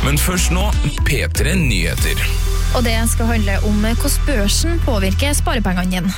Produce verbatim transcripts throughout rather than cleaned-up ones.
Men først nå, P tre Nyheter. Og det skal handle om hvordan børsen påvirker sparepengene dine.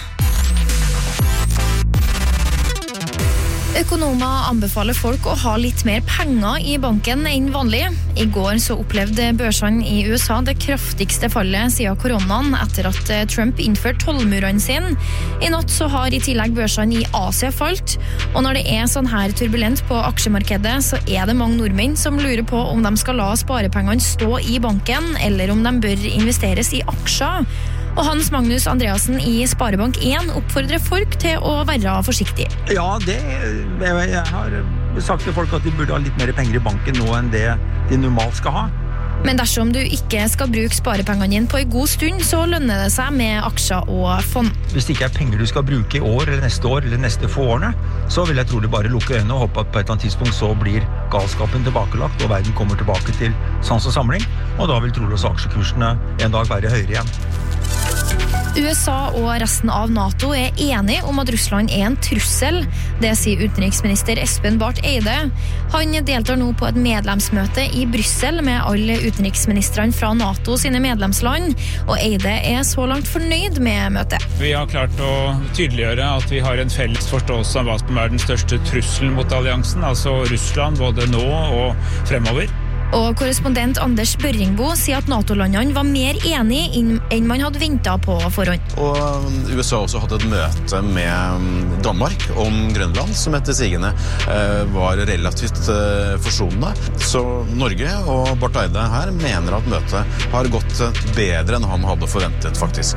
Økonomer anbefaler folk å ha litt mer penger i banken enn vanlig. I går så opplevde børsene i U S A det kraftigste fallet siden koronaen etter at Trump innførte tollmurene sine. I natt så har i tillegg børsene i Asia falt, og når det er sånn her turbulent på aksjemarkedet, så er det mange nordmenn som lurer på om de skal la sparepengene stå i banken, eller om de bør investeres i aksjer. Og Hans Magnus Andreasen i Sparebank en oppfordrer folk til å være forsiktig. Ja, det, jeg har sagt til folk at de burde ha litt mer penger i banken nå enn det de normalt skal ha. Men dersom du ikke skal bruke sparepengene dine på en god stund, så lønner det seg med aksjer og fond. Hvis det ikke er penger du skal bruke i år, eller neste år, eller neste få årene, så vil jeg trolig bare lukke øynene og håpe at på et eller annet tidspunkt så blir galskapen tilbakelagt, og verden kommer tilbake til sans og samling, og da vil trolig også aksjekursene en dag være høyere igjen. U S A og resten av NATO er enige om at Russland er en trussel. Det sier utenriksminister Espen Barth Eide. Han deltar nå på et medlemsmøte i Brussel med alle utenriksministrene fra NATO sine medlemsland, og Eide er så langt fornøyd med møtet. Vi har klart å tydeliggjøre at vi har en felles forståelse av hva som er den største trusselen mot alliansen, altså Russland, både nå og fremover. Og korrespondent Anders Børringbo sier at NATO-landene var mer enige enn man hadde ventet på forhånd. Og U S A også hadde et møte med Danmark om Grønland, som etter sigende var relativt forsonende. Så Norge og Barth Eide her mener at møtet har gått bedre enn han hadde forventet, faktisk.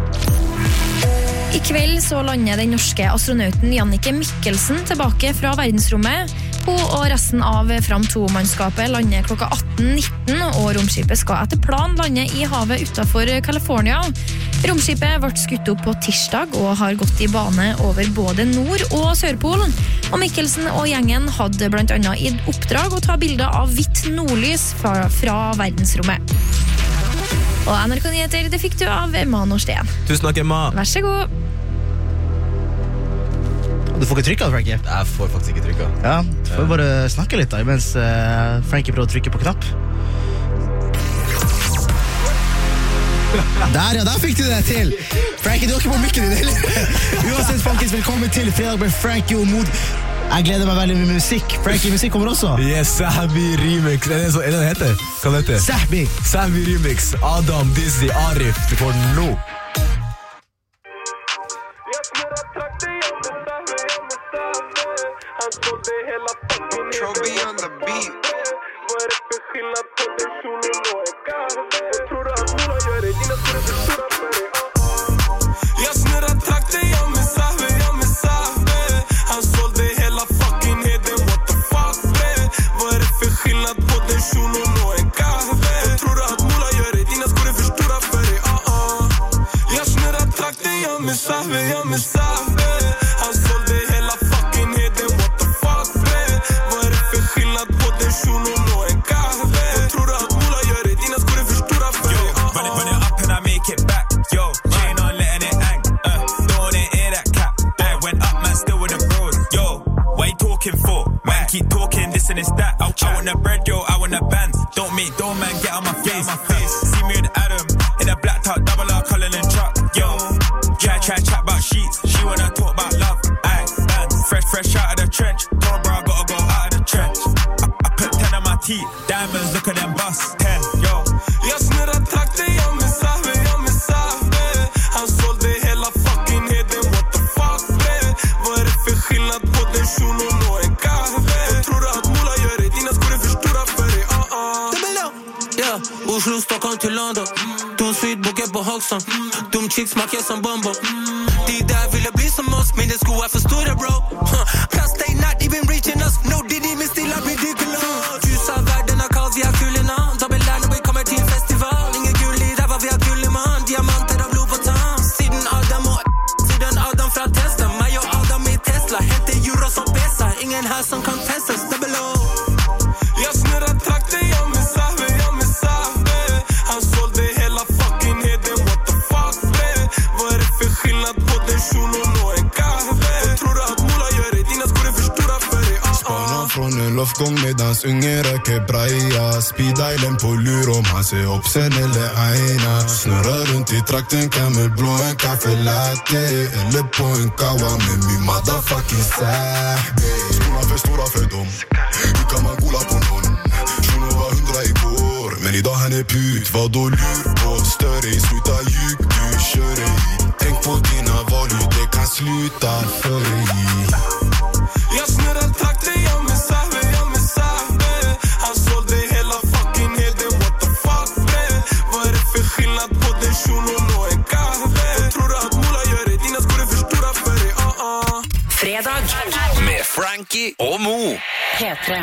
I kveld så lander den norske astronauten Jannicke Mikkelsen tilbake fra verdensrommet. Hun og resten av Fram to-mannskapet lander klokka atten nitten, og romskipet skal etter plan lande i havet utenfor California. Romskipet ble skutt opp på tirsdag og har gått i bane over både Nord- og Sørpolen. Og Mikkelsen og gjengen hadde blant annet i oppdrag å ta bilder av hvitt nordlys fra, fra verdensrommet. Og N R K Nyheter, det fikk du av Emma Norsten. Tusen takk, Emma. Vær så god. Du får ikke trykket, Frankie? Jeg får faktisk ikke trykket. Ja, du får bare snakke litt da, mens uh, Frankie prøver å trykke på knapp. Der, ja, der fikk du det til! Frankie, du har ikke på mikken din heller. Uansett, folkens, velkommen til Fredag med Frankie og Mod. Jeg gleder meg veldig med musikk. Frankie, musikk kommer også. Yes, Sahbi Remix. Er det så, er det det heter? Hva det heter? Sahbi. Sahbi Remix. Adam, Dizzy, Arif. Du får den nå. Lofgång medans unge røker breia Speed Island på lur om han ser opp sen eller eina Snurrer rundt i trakten, kamel blå en kaffe latte Eller på en kawa med min motherfucking sahbe Stora för stora för dem Hur kan man gola på någon? Shuno var hundra i går Men idag han är put, vad då lur på större Sluta ljug, du kör i Tänk på dina val, hur det kan sluta för i Jag snurrar takten, jag med sahbe, jag med sahbe Han sålde hela fucking helden, what the fuck bre Vad är det för skillnad på den shunon och en kahve Tror du att Mola gör det, dina skor är för stora för dig, uh-uh Fredag med Frankie og Mo P tre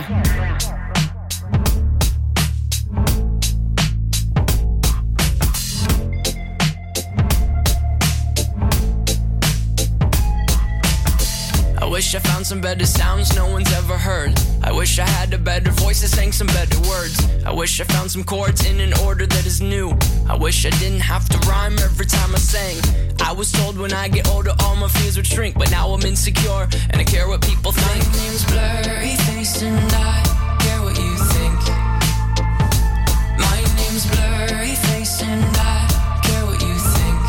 I wish I found some better sounds no one's ever heard I wish I had a better voice that sang some better words I wish I found some chords in an order that is new I wish I didn't have to rhyme every time I sang I was told when I get older all my fears would shrink But now I'm insecure and I care what people think My name's Blurry Face and I care what you think My name's Blurry Face and I care what you think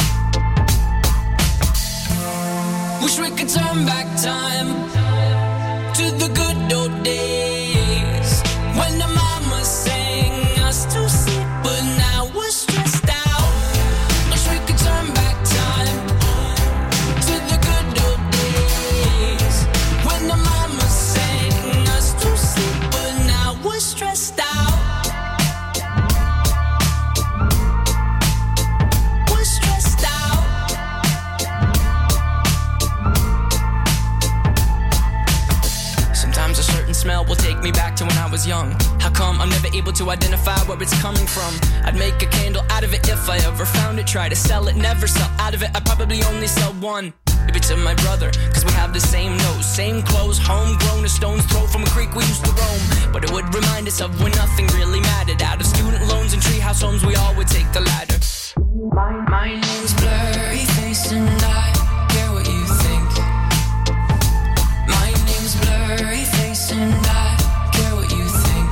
Wish we could turn back time to the good old days when the mama sang us to sleep, but now we're stressed out. Wish we could turn back time to the good old days when the mama sang us to sleep, but now we're stressed out. We're stressed out. Sometimes a certain smell will take me back to when I was young. How come I'm never able to identify where it's coming from? I'd make a candle out of it if I ever found it. Try to sell it, never sell out of it. I'd probably only sell one. Maybe to my brother, cause we have the same nose, same clothes, homegrown, a stone's throw from a creek we used to roam. But it would remind us of when nothing really mattered. Out of student loans and treehouse homes, we all would take the ladder. My, my name's Blurry Face and I care what you think. My name's Blurry Face and I care what you think.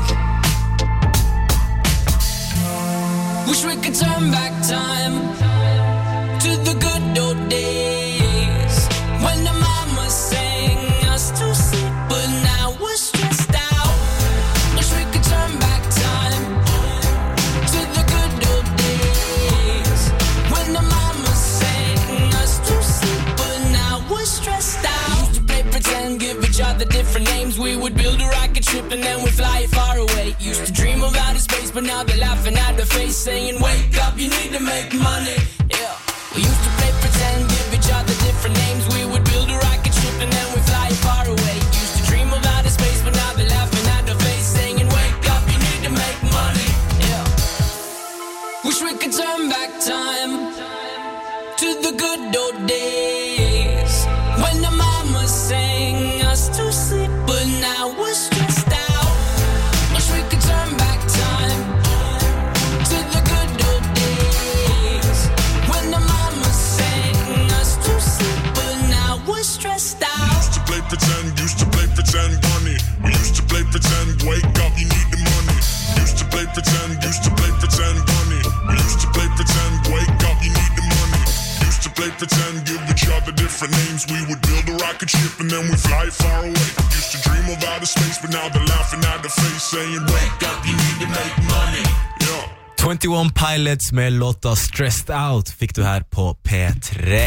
Wish we could turn back time to the good old days when the mama sang us to sleep, but now we're stressed out. Wish we could turn back time to the good old days when the mama sang us to sleep, but now we're stressed out. Used to play pretend, give each other different names. We would build a rocket ship and then we'd fly far away. Used to dream of outer space, but now they're laughing at the face, saying, wake up, you need to make money. Yeah. We used to play pretend, give each other different names. We would build a rocket ship and then we'd fly far away. Used to dream of outer space, but now they're laughing at the face, saying, wake up, you need to make money. Yeah. Wish we could turn back time to the good old days when the mama sang us to sleep, but now we're stressed out. Wish we could turn back time to the good old days when the mama sang us to sleep, but now we're stressed out. Used to play pretend, used to play pretend, bunny. We used to play pretend, wake up, you need the money. Used to play pretend, used to play pretend, bunny. We used to play pretend, wake up, you need the money. Used to play pretend, give each other different names. We would build a rocket ship and then we fly far away. Used to dream of outer space, but now they're laughing at the face, saying, wake up, you need to make money. Yeah. twenty-one Pilots med låta Stressed Out fikk du her på P tre.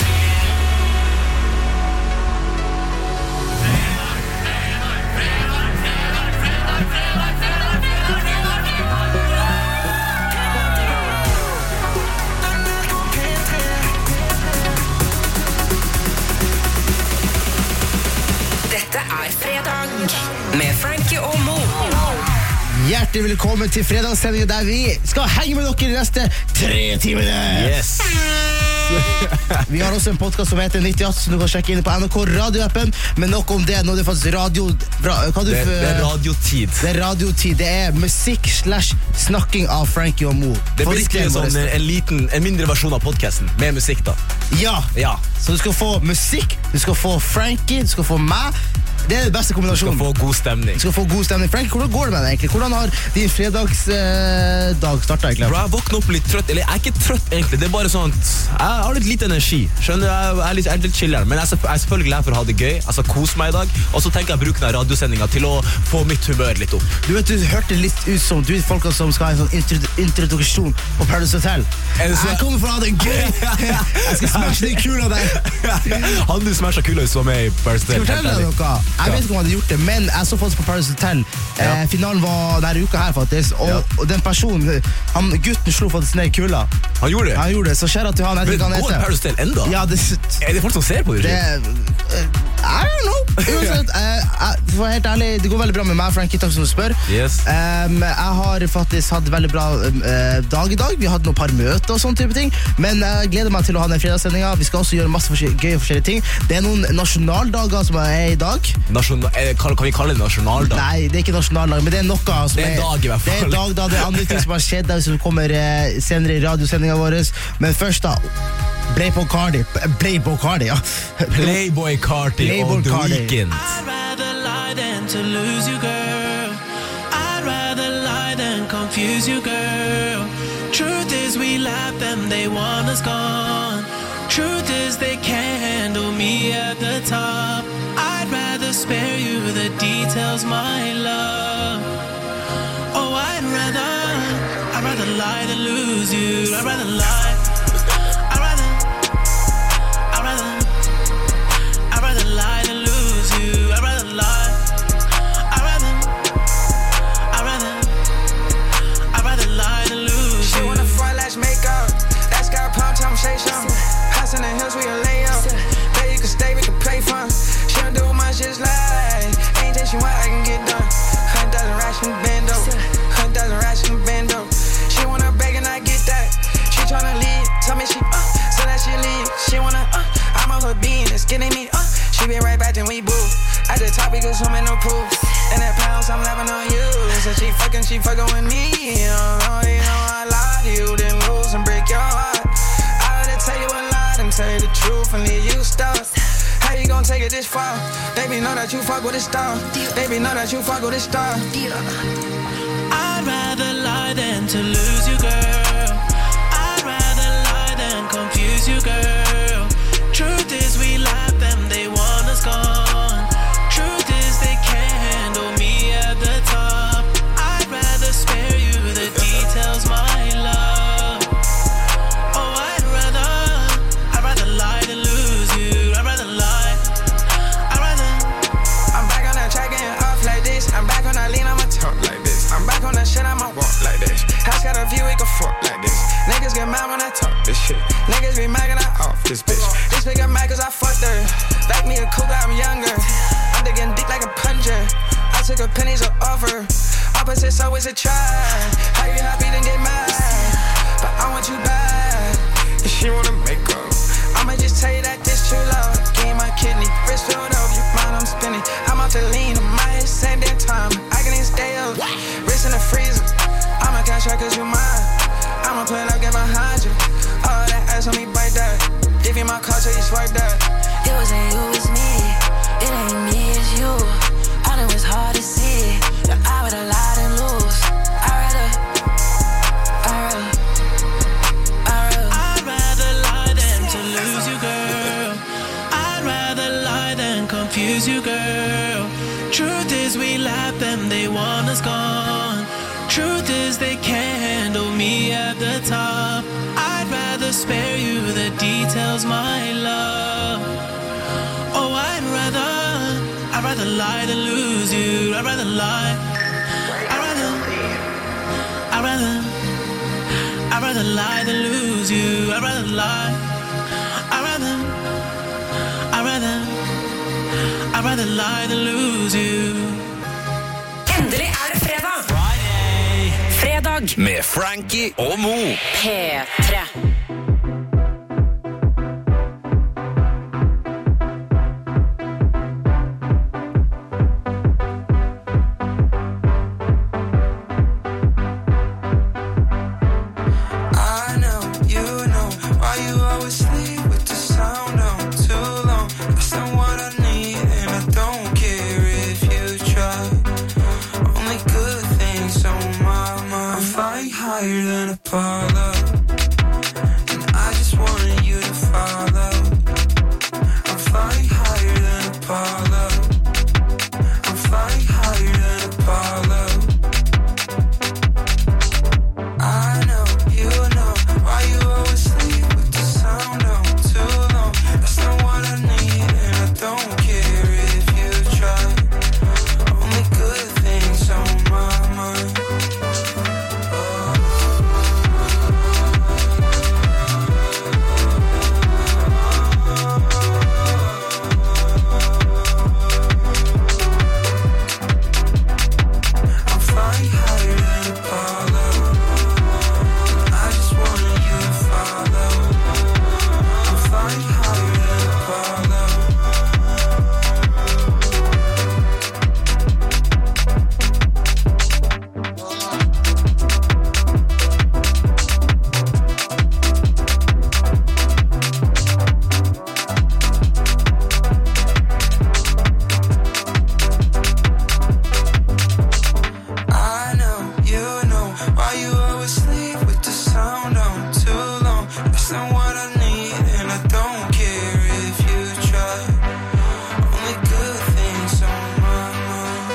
Dette er Fredag med Frankie og Mo. Hjertelig velkommen til fredagssendingen der vi skal henge med dere de neste tre timene. Yes. Vi har også en podcast som heter nittiåtte, som du kan sjekke inn på N R K radioappen. Men nok om det, nå er det faktisk radio... Hva du, det, det er radiotid. Det er radiotid, det er musikk slash snakking av Frankie og Mo. Det blir ikke sånn en liten, en mindre versjon av podcasten, med musikk da. Ja, ja. Så du skal få musikk, du skal få Frankie, du skal få meg. Det er den beste kombinasjonen. Skal få god stemning. Skal få god stemning. Frank, hvordan går det med deg egentlig? Hvordan har din fredagsdag eh, startet egentlig? Bro, jeg våkner opp litt trøtt, eller jeg er ikke trøtt egentlig, det er bare sånn at jeg har litt lite energi, skjønner du, jeg er litt, jeg er litt chillere, men jeg er, jeg er selvfølgelig glad for å ha det gøy, jeg skal kose meg i dag, og så tenker jeg å bruke denne radiosendingen til å få mitt humør litt opp. Du vet, du hørte litt ut som du vet folk som skal ha en sånn introdu introduksjon på Paradise Hotel. Så... Jeg kommer for å ha det gøy! Jeg skal smashe den kula der. Hadde du smashet kula hvis du var med i Paradise Hotel? Skal jeg fortelle deg noe? Jeg vet ikke om jeg hadde gjort det, men jeg så faktisk på Paradise Hotel. Ja. Eh, finalen var denne uka her faktisk, og, ja. og den personen, han, gutten slo faktisk ned i kula. Han gjorde det? Han gjorde det, så skjer det til han. Men går Paradise Hotel enda? Ja, det... Er det folk som ser på det? Det... I don't know. Uansett, uh, for helt ærlig, det går veldig bra med meg, Frankie, takk som du spør. Yes. Um, jeg har faktisk hatt veldig bra uh, dag i dag. Vi hadde noen par møter og sånne type ting, men jeg gleder meg til å ha den fredagssendingen. Vi skal også gjøre masse forskjell gøy og forskjellige ting. Det er noen nasjonaldager som er i dag. Nasjonal, kan, kan vi kalle det nasjonaldag? Nei, det er ikke nasjonaldag, men det er noe som det er en dag i hvert fall. Det er en dag da, det er andre ting som har skjedd der, som kommer uh, senere i radiosendingen vår. Men først da, Playboy Cardi, Playboy Cardi, ja. Playboy Cardi on the weekend. I'd rather lie than to lose you, girl. I'd rather lie than confuse you, girl. Truth is we lap them, they want us gone. Truth is they can't handle me at the top. I'd rather spare you the details, my love. Oh, I'd rather, I'd rather lie than lose you. I'd rather lie. Lie to lose you. I'd rather lie. I'd rather, I'd rather, I'd rather lie than lose she you. She wanna front lash makeup. That's got a palm time shake some. House in the hills we can lay up. There you can stay, we can play fun. She don't do much, just like anything she want, I can get done. Hunt doesn't ration bando. Hunt doesn't ration bando. She wanna beg and I get that. She tryna leave, tell me she uh, so that she leave. She wanna uh, I'm on her being, it's getting me uh. She be right back, then we boo. At the top, we go swimming no pool. And that pounds, I'm laughing on you. So she fucking, she fucking with me. You know, you know I lie to you, then lose and break your heart. I rather tell you a lie than tell you the truth and leave you stuck. How you gonna take it this far? Baby, know that you fuck with a star. Baby, know that you fuck with a star. I'd rather lie than to lose you, girl. I'd rather lie than confuse you, girl. Truth is we lap them, they want us gone. Truth is they can't handle me at the top. I'd rather spare you the details, my love. Oh, I'd rather, I'd rather lie than lose you. I'd rather lie. I'd rather. I'm back on that track getting off like this. I'm back on that lean, I'ma talk like this. I'm back on that shit, I'ma walk like this. House got a view, we can fuck like this. Niggas get mad when I talk this shit. Niggas be mad and I off this bitch. This bitch got mad cause I fucked her. Like me a cougar, I'm younger. I'm digging dick like a plunger. I took her pennies or offer. Opposites always a try. How you happy then get mad? But I want you back. If she wanna make up, I'ma just tell you that this true love. Gave my kidney, wrist filled up, you mind I'm spinning. I'm out to lean on my head, same damn time. I can even stay up, wrist in the freezer. I'ma cash out cause you mine. I'ma play like get behind you. All that ass on me, bite that. Give you my car till you swipe that. It wasn't you, it's me. It ain't me, it's you. I know it's hard to see that I would have lied and lose. I'd rather, I'd rather, I'd rather. I'd rather lie than to lose you, girl. I'd rather lie than confuse you, girl. Truth is we lap them, they want us gone. Truth is they can't handle me at the top. I'd rather spare you the details, my love. Oh, I'd rather, I'd rather lie than lose you. I'd rather lie. I'd rather, I'd rather, I'd rather lie than lose you. I'd rather lie. I'd rather, I'd rather, I'd rather lie than lose you. Endelig er det fredag. Fredag med Frankie og Mo. P tre. What I need and I don't care flying higher than Apollo, and I just wanted you to follow. I'm flying higher than Apollo. I'm flying higher than Apollo. I know, you know, why you always sleep with the sound on too long. That's not what I need, and I don't care if you try. Only good things on my mind. I'm flying higher than Apollo. I just wanted you to follow. I'm flying higher than Apollo. I know, you know, why you always sleep with the sound on too long. That's not what I need, and I don't care if you try. Only good things on my mind.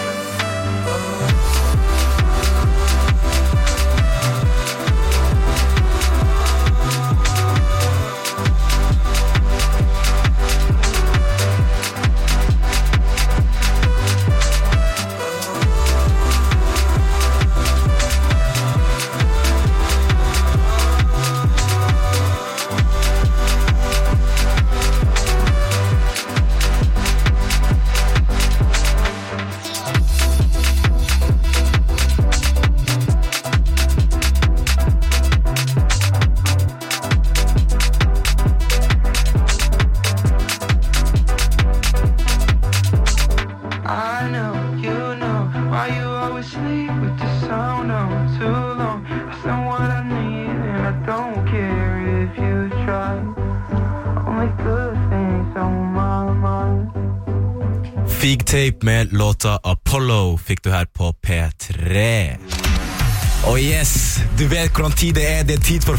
I know, you know, why you always sleep with the sound on too long. That's not what I need, and I don't care if you try. Only good things on my mind. Fig Tape med låta Apollo fikk du her på P tre. Og yes, du vet hvordan tid det er. Det er tid for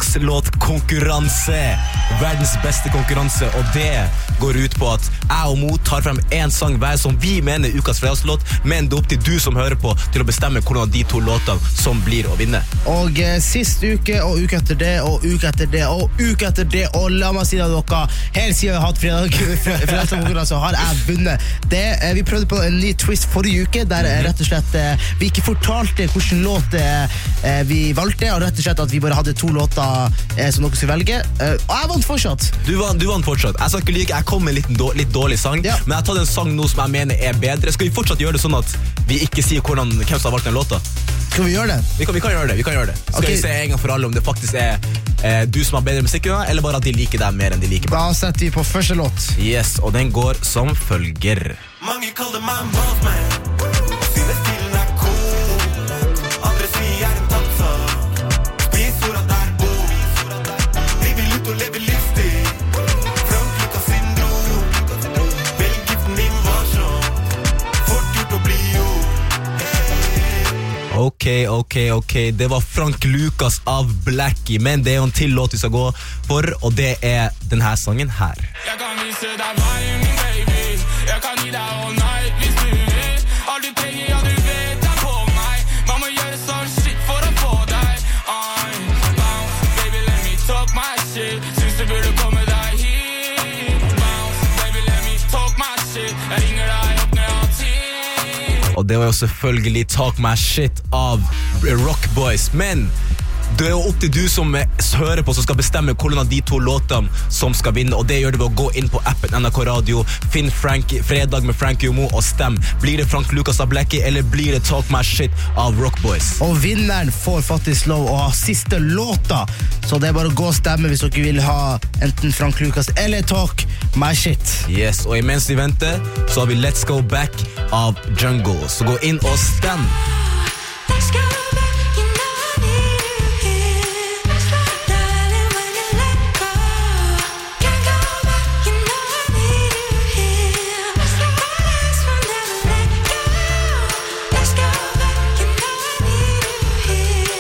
fredagslåtkonkurranse. Verdens beste konkurranse. Og det går ut på at jeg og Mo tar frem en sang hver som vi mener er ukas fredagslåt, men det er opp til du som hører på til å bestemme hvordan av de to låtene som blir å vinne. Og eh, sist uke, og uke etter det, og uke etter det, og uke etter det, og la meg si det av dere, helt siden jeg har hatt fredag, fredagslåtkonkurranse, har jeg vunnet. Det, eh, vi prøvde på en ny twist forrige uke, der eh, rett og slett eh, vi ikke fortalte hvilken låt eh, vi valgte, og rett og slett at vi bare hadde to låter eh, som dere skulle velge. Eh, og jeg vant fortsatt. Du vant, du vant fortsatt. Jeg skal ikke like, jeg kom med en liten dårlig, litt dårlig sang, ja. Men jeg har tatt en sang nå som jeg mener er bedre. Skal vi fortsatt gjøre det sånn at vi ikke sier hvordan, hvem som har valgt den låta? Skal vi gjøre det? Vi kan, vi kan gjøre det, vi kan gjøre det. Skal Okay. vi se en gang for alle om det faktisk er eh, du som har bedre musikk, eller bare at de liker deg mer enn de liker meg. Da setter vi på første låt. Yes, og den går som følger. Mange kaller meg en bossman, og synes stilen er cool. Andre sier jeg er en danser, spis orda der bor. Vi vil ut og leve livsstil, Frankrika syndrom. Velg giften din varsom, fort gjort å bli gjort. Ok, ok, ok. Det var Frank Lucas av Blackie, men det er jo en til låt vi skal gå for, og det er denne sangen her. Jeg kan vise deg veien, min baby. Jeg kan gi deg all night hvis du vil. All du trenger, ja du vet er på meg. Man må gjøre sånn shit for å få deg. I'm bounce, baby, let me talk my shit. Syns du burde komme deg hit. Bounce, baby, let me talk my shit. Jeg ringer deg opp når jeg har tid. Og det var jo selvfølgelig Talk My Shit av Rock Boys, men det er jo opp til du som hører på som skal bestemme hvordan av de to låtene som skal vinne, og det gjør du ved å gå inn på appen N R K Radio, finn Frankie, Fredag med Frankie og Mo og stem. Blir det Frank Lucas av Blackie, eller blir det Talk My Shit av Rock Boys? Og vinneren får faktisk lov å ha siste låta, så det er bare å gå og stemme hvis dere vil ha enten Frank Lucas eller Talk My Shit. Yes, og imens vi venter, så har vi Let's Go Back av Jungle, så gå inn og stem. Let's go back, you know I need you here. Darling, when you let go, can't go back, you know I need you here. Let's go last, we'll never let go. Let's go back, you know I need you here.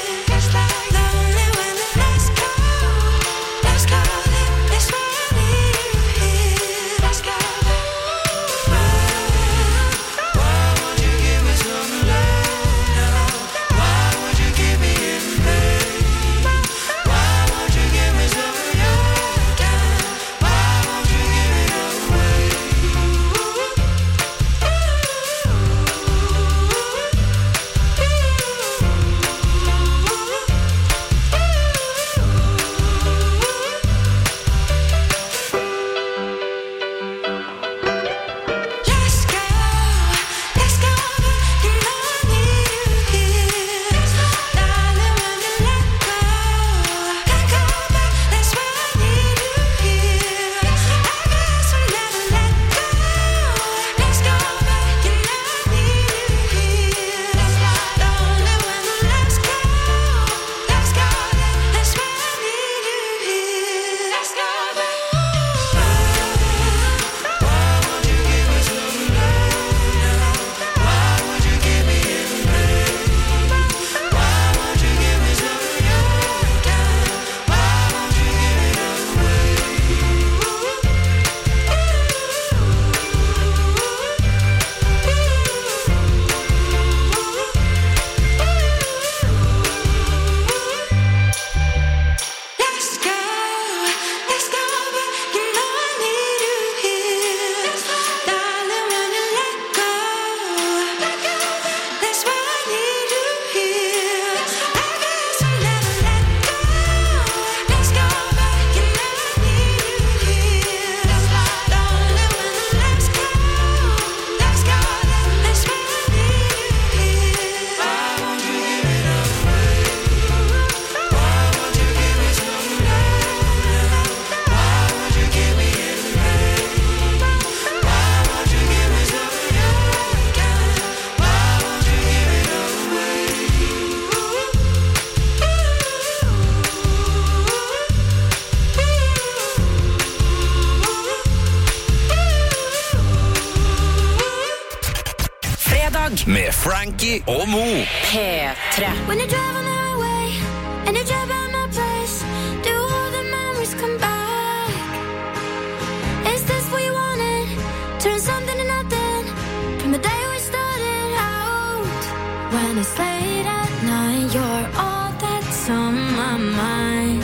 med Frankie og Mo. P3. When you drive on the highway and you drive by my place, do all the memories come back? Is this what you wanted? Turn something to nothing from the day we started out. When it's late at night, you're all that's on my mind.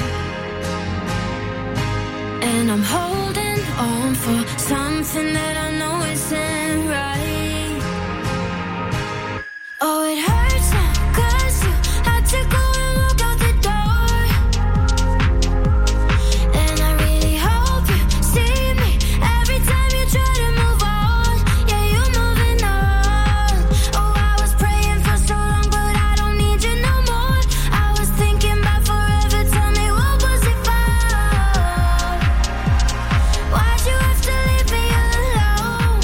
And I'm holding on for something that I know isn't right. Oh, it hurts now, cause you had to go and walk out the door. And I really hope you see me every time you try to move on. Yeah, you're moving on. Oh, I was praying for so long, but I don't need you no more. I was thinking about forever, tell me what was it for? Why'd you have to leave me alone?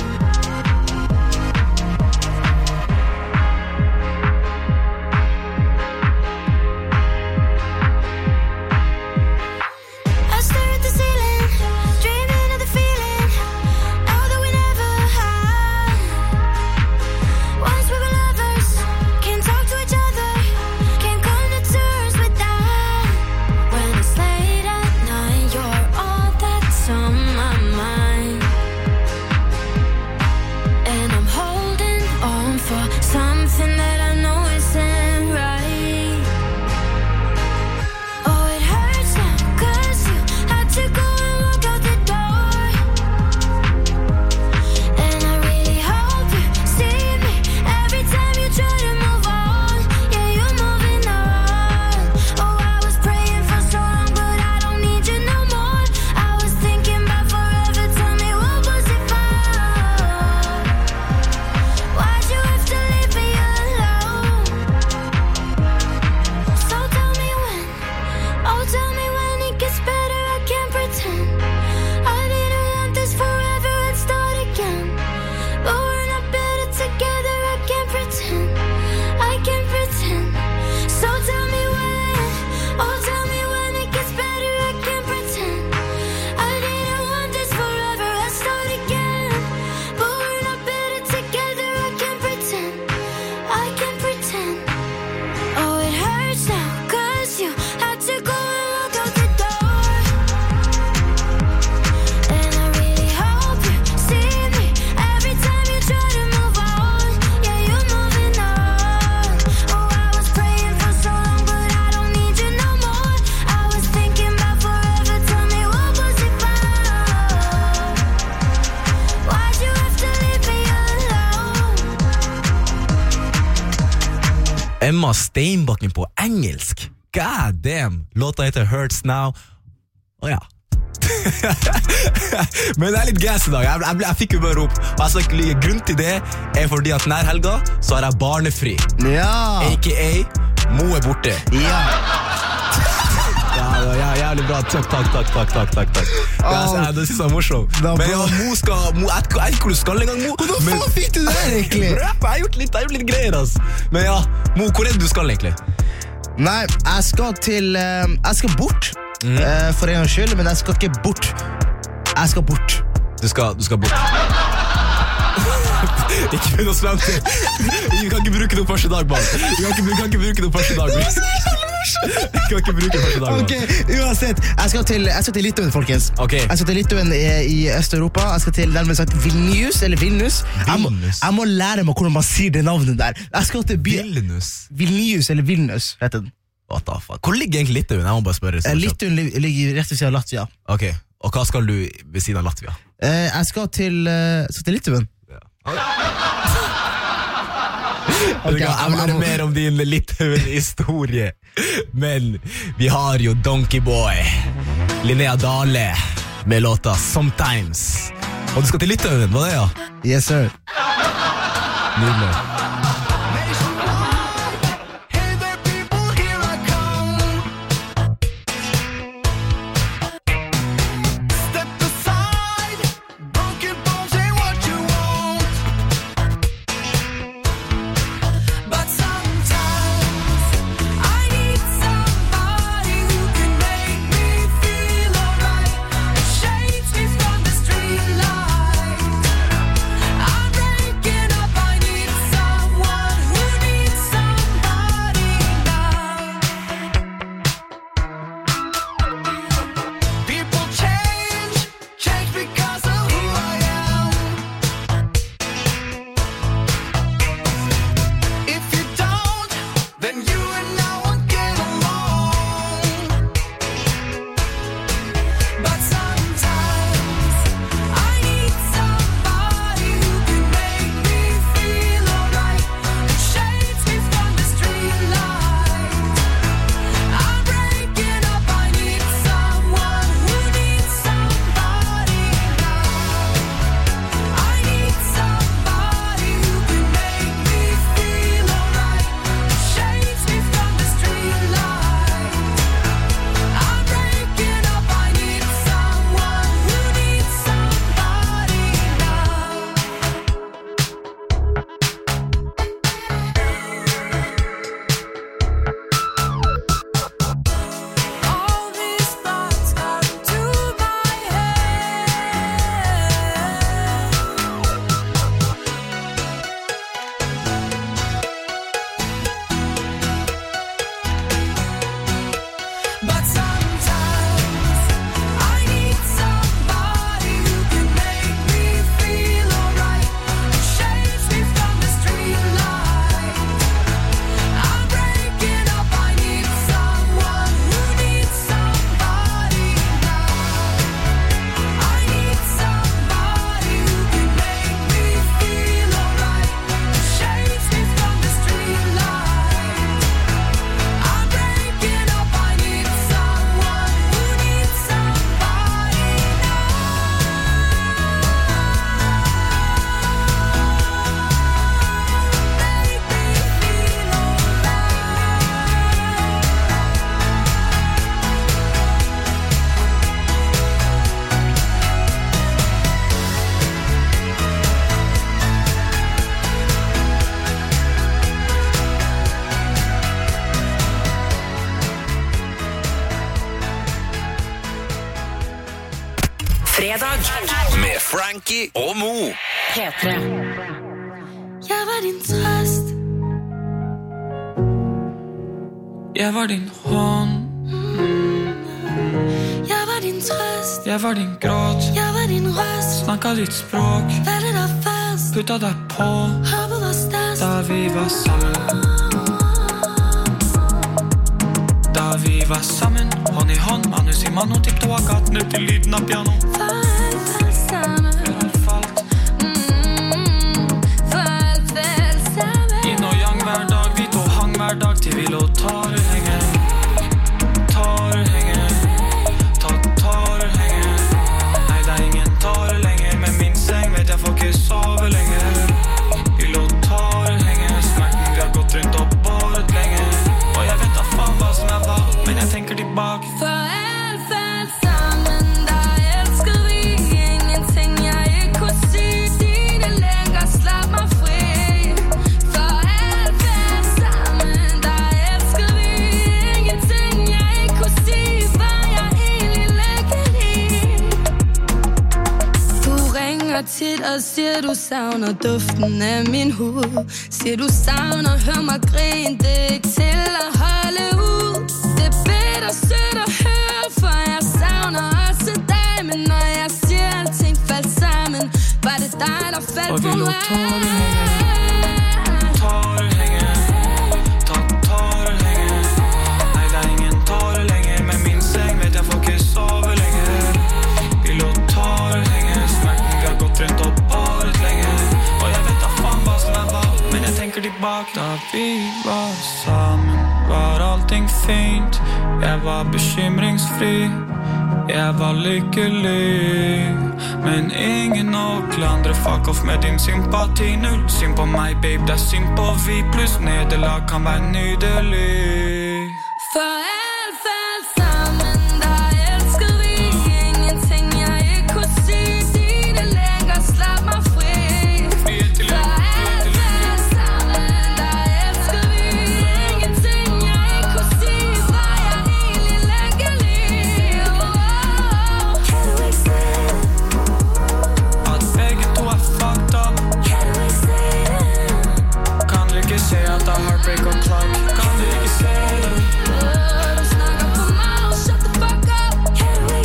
I stare at the ceiling, dreaming of the feeling, now that we never had. Once we were lovers, can't talk to each other, can't come to terms with that. When it's late at night, you're all that's on my mind. And I'm holding on for something that I know isn't right. Oh, it hurts now, cause you had to go and walk out the door. And I really hope you see me every time you try to move on. Yeah, you're moving on. Oh, I was praying for so long, but I don't need you no more. I was thinking about forever, tell me what was it for? Why'd you have to leave me alone? So tell me when, oh tell me when it gets better, I can't pretend. I didn't want this forever, let's start again. But we're not better together, I can't pretend, I can't pretend. So tell me when, oh tell me when it gets better, I can't pretend. I didn't want this forever, let's start again. But we're not better together, I can't pretend, I can't pretend. Oh, it hurts now, cause you had to go and walk out the door. And I really hope you see me every time you try to move on. Yeah, you're moving on. Oh, I was praying for so long, but I don't need you no more. I was thinking about forever, tell me what was it for? Why'd you have to leave me alone? Emma Steinbakken på engelsk. God damn. Låta heter Hurts Now. Åja. Men det er litt gas i dag. Jeg, jeg, ble- jeg fikk jo bare opp. Og jeg skal ikke grunn til det er fordi at nær helga så har jeg barnefri. Ja. A K A Mo er borte. Ja. Ja, det var jæ- jævlig bra. Takk, takk, takk, takk, takk, takk, takk. Ja, så jeg, det synes jeg var morsomt. Da- Men ja, Mo skal, Mo, jeg, jeg vet ikke hvor du skal en gang, Mo. Hvordan faen fikk du det her, egentlig? Jeg har gjort litt, jeg har gjort litt greier, ass. Men ja, Mo, hvor er det du skal egentlig? Nei, jeg skal til eh, Jeg skal bort eh, for en gangs skyld, men jeg skal ikke bort. Jeg skal bort. Du skal, du skal bort. Ikke begynn å svømme til. Vi kan ikke bruke noe første dag, mann. Vi kan ikke, vi kan ikke bruke noe første dag. Vi kan ikke bruke første dag, mann. Ok, uansett. Jeg skal til, jeg skal til Litauen, folkens. Ok. Jeg skal til Litauen i, i Øst-Europa. Jeg skal til nærmere sagt Vilnius, eller Vilnius. Jeg må, Vilnius. jeg må lære meg hvordan man sier det navnet der. Jeg skal til by... Vilnius. Vilnius, eller Vilnius, heter den. What the fuck? Hvor ligger egentlig Litauen? Jeg må bare spørre. så Eh, kjapt. Litauen li- ligger rett ved siden av Latvia. Ok, og hva skal du ved siden av Latvia? Eh, jeg skal til, eh, skal til Litauen. Du kan jeg vil høre mer om din Litauen-historie. Men vi har jo Donkey Boy, Linnea Dale, med låta Sometimes. Og du skal til Litauen, var det ja? Yes, sir. Nydelig. But sometimes I need somebody who can make me feel alright, shades me from the street light. I'm breaking up, I need some Fredag med Frankie og Mo. P tre. Jeg var din trøst. Jeg var din hånd. Jeg var din trøst. Jeg var din gråt. Jeg var din røst. Snakka ditt språk. Veldig deg fast. Putta deg på. Hør på vår størst. Da vi var sammen. Da vi var sammen. Hånd i hånd. Manus i mano. Tippte av gaten ut til lyden av piano. Fall, fall sammen. Før alt falt. Mm, fall, fall sammen. Yin og yang hver dag. Vi to hang hver dag til vi lå tårer henger. Tårer henger. Ta tårer henger. Nei, det er ingen tårer lenger. Med min seng vet jeg får ikke sove lenger. Vi lå tårer henger. Smerten vi har gått rundt og båret lenger. Og jeg vet da faen hva som er hva, men jeg tenker tilbake. For alt falt sammen, da elsker vi ingenting jeg ikke kunne si. Dine lenger slapp meg fri. For alt falt sammen, da elsker vi ingenting jeg ikke kunne si. Hva jeg egentlig legger i. Du ringer tit og siger du savner duften af min hud. Siger du savner, hør mig grine, det er ikke til at holde ud. Det er bedre sødt at høre, for jeg savner også dig. Men når jeg siger alting faldt sammen, var det dig der faldt Og vi på lå mig. tårer henger. Tårer henger. Ta tårer henger. Nei, det er ingen tårer lenger. Med min seng vet jeg får ikke sove lenger. Vi lå tårer henger. Smerten vi har gått rundt og båret lenger. Og jeg vet da faen hva som er hva, men jeg tenker tilbake. Da vi var sammen, var allting fint. Jeg var bekymringsfri. Jeg var lykkelig. Men ingen å klandre. Fuck off med din sympati. Null synd på meg, babe, det er synd på vi. Pluss nederlag kan være nydelig. For alt faldt sammen, da elsker vi ingenting jeg ikke kunne si. Dine lenger slapp meg fri. Frihet til For alt faldt sammen, da elsker vi ingenting jeg ikke kunne si. Hva jeg egentlig legger i. Oh, can we say at begge to er fucked up. Can we say Kan du ikke se at det er heartbreak og clock? Kan du ikke se det? Du snakker på meg og shut the fuck up. Can we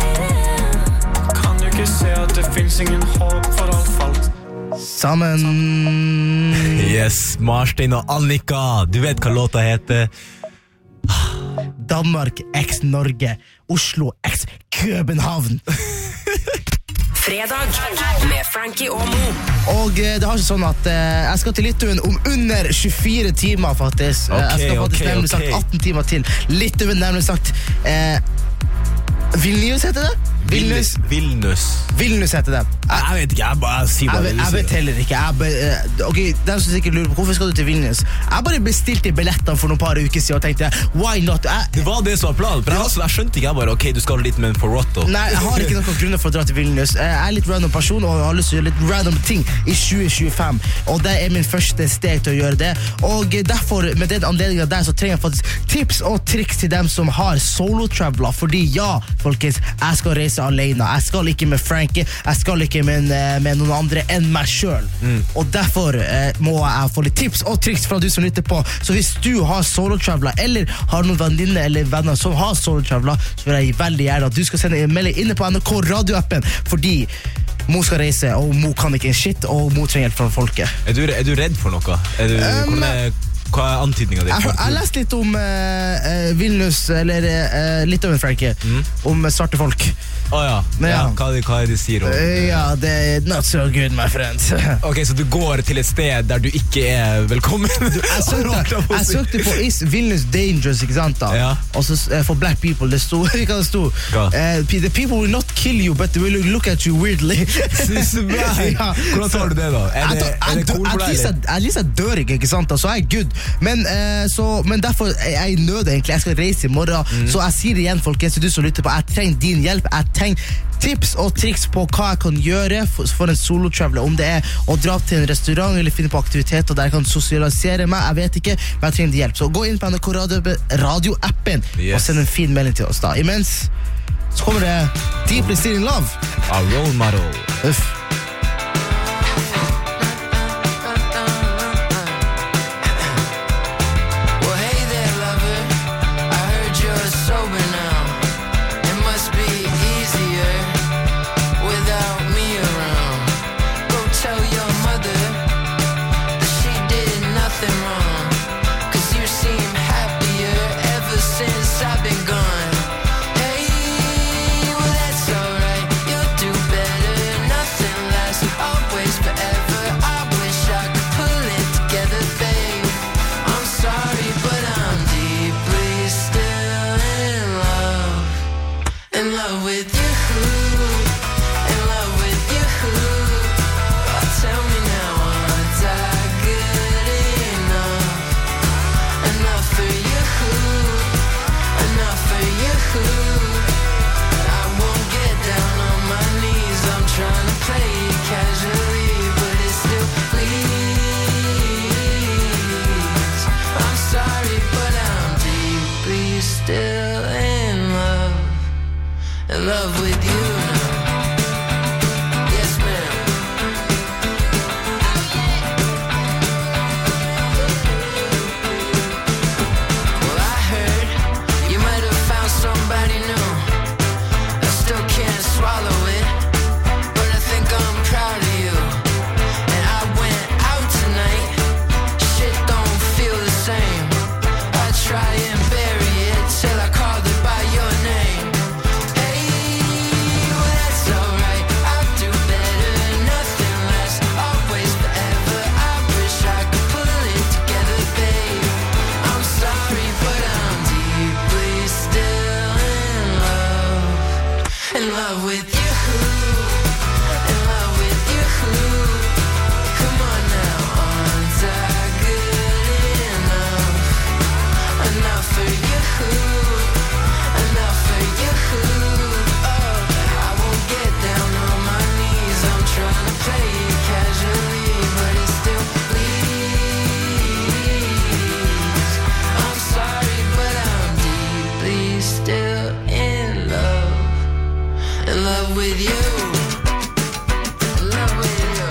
say Kan du ikke se at det finnes ingen håp for alt falt? Sammen. Yes, Marstein og Annika. Du vet hva låta heter. Danmark x Norge. Oslo x København. Fredag med Frankie og Mo. Og eh, det har seg sånn at eh, jeg skal til Litauen om under tjuefire timer, faktisk. Eh, jeg skal Ok, faktisk ok, nærmere sagt ok. atten timer til Litauen, nærmere sagt eh, Vilnius heter det? Vilnius? Vilnus. Vilnius heter det. Jeg, jeg vet ikke, jeg bare sier Jeg, bare vet- det jeg du vet sier. heller ikke jeg, be- eh, Ok, den som sikkert lurer på hvorfor skal du til Vilnius. Jeg bare bestilte billettene for noen par uker siden og tenkte, why not? Jeg, Det var det som var planen. For jeg, altså, jeg skjønte ikke jeg bare, ok, du skal dit, men for Roto. Nei, jeg har ikke noen grunner for å dra til Vilnius. Jeg er litt random person og har lyst til å gjøre litt random ting i tjue tjuefem. Og det er min første steg til å gjøre det. Og derfor, med den anledningen der, så trenger jeg faktisk tips og triks til dem som har solo-traveler. Fordi ja, folkens, jeg skal reise alene. Jeg skal ikke med Frankie. Jeg skal ikke med, med noen andre enn meg selv. Mm. Og derfor eh, må jeg få litt tips og triks fra du som lytter på. Så hvis du har solo-traveler, eller har noen venninner eller venner som har solo-traveler, så vil jeg veldig gjerne at du skal sende en melding inne på N R K radioappen, fordi Mo skal reise, og Mo kan ikke en shit, og Mo trenger hjelp fra folket. Er du, er du redd for noe? Er du, Um, hvordan er, hva er antydningen din? Jeg har jeg lest litt om eh, eh, Vilnius, eller eh, litt om Frankie, om svarte folk. Åja, Men ja, ja. hva, er det- hva er det de sier om? Eh, ja, det er not so good, my friend. Ok, så du går til et sted der du ikke er velkommen? Jeg søkte, jeg søkte på Is Vilnius Dangerous, ikke sant da? Ja. Og så eh, for black people, det sto, hva det sto? Hva? Eh, the people will not kill you, but they will look at you weirdly. Så bra. Ja. Hvordan tar du det da? Er Jeg det, tar- er det jeg dør- cool for at deg? least eller? jeg- at least jeg dør ikke, ikke sant da? Så jeg er good. Men, eh, så, men derfor er jeg i nød egentlig. Jeg skal reise i morgen. Mm. Så jeg sier det igjen, folkens, til du som lytter på. Jeg trenger din hjelp. Jeg trenger tips og triks på hva jeg kan gjøre for, for en solo-traveler. Om det er å dra til en restaurant eller finne på aktiviteter der jeg kan sosialisere meg. Jeg vet ikke, men jeg trenger hjelp. Så gå inn på N R K radio, radioappen Yes. og send en fin melding til oss da. Imens Så kommer det Deeply Still in Love. A role model. Uff. Well, hey there, lover. I heard you're sober now. It must be easier without me around. Go tell your mother that she did nothing wrong. 'Cause you seem happier ever since I've been gone. Hey, well that's alright. You'll do better. Nothing lasts always forever. I wish I could pull it together, babe. I'm sorry, but I'm deeply still in love. In love with you. In love with you. Oh, tell me now, was I good enough? Enough for you. Enough for you. I won't get down on my knees. I'm trying to play it casually, but it still bleeds. I'm sorry, but I'm deeply still in love. In love with you now. Yes, ma'am. Well, I heard you might have found somebody new. I still can't swallow it, but I think I'm proud of you. And I went out tonight. Shit don't feel the same. I try and bury it till I called it by your name. Hey, well that's alright. I'll do better. Nothing lasts always forever. I wish I could pull it together, babe. I'm sorry, but I'm deeply still in love. In love with you. In love with you. Come on now, aren't I good enough? Enough for you. Enough for you. Oh, I won't get down on my knees. I'm trying to play it casually, but it still bleeds. I'm sorry, but I'm deeply still in love. In love with you. In love with you.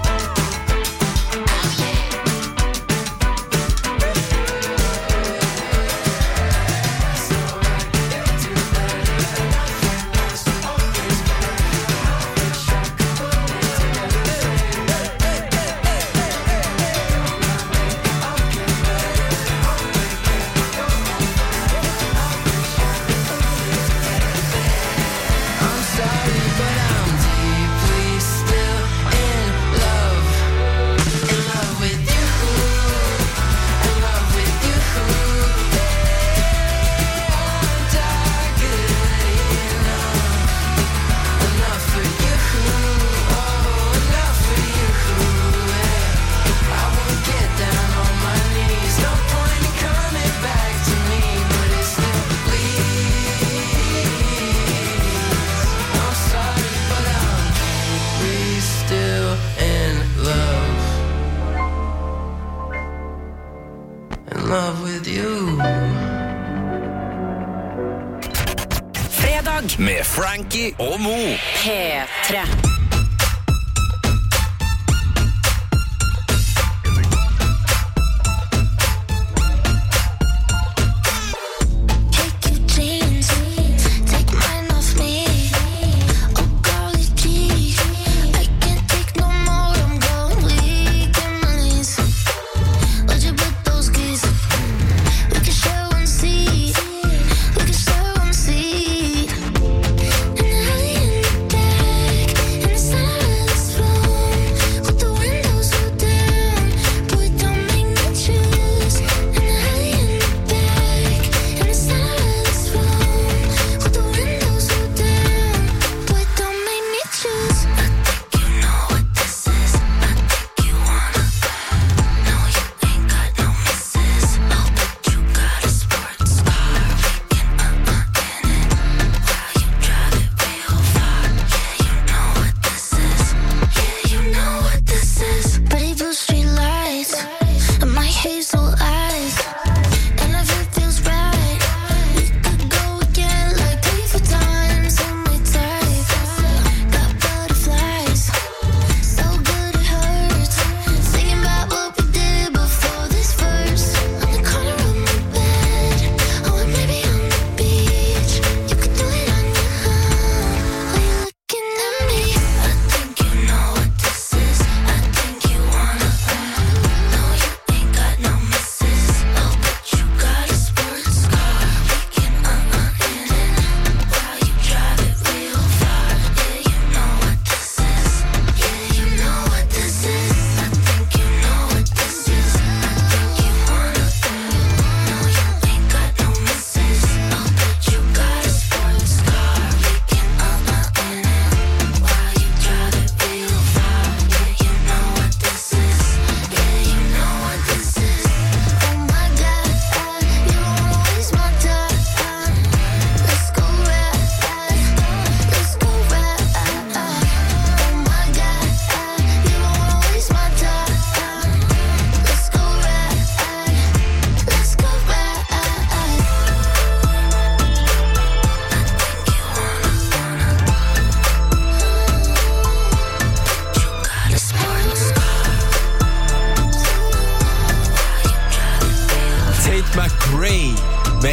I'm sorry, but I'm deeply still in love. In love with you. In love with you. Aren't I good enough? Enough for you. Oh, enough for you. I won't get down on my knees. No point in coming back to me, but it still bleeds. I'm sorry, but I'm deeply still in love. In love with you. Fredag med Frankie og Mo. P tre. Take your jeans, take mine off me. Oh golly gee, I can't take no more. I'm going weak in my knees. Would you put those keys? We can share one seat. We can share one seat. And I in the back, and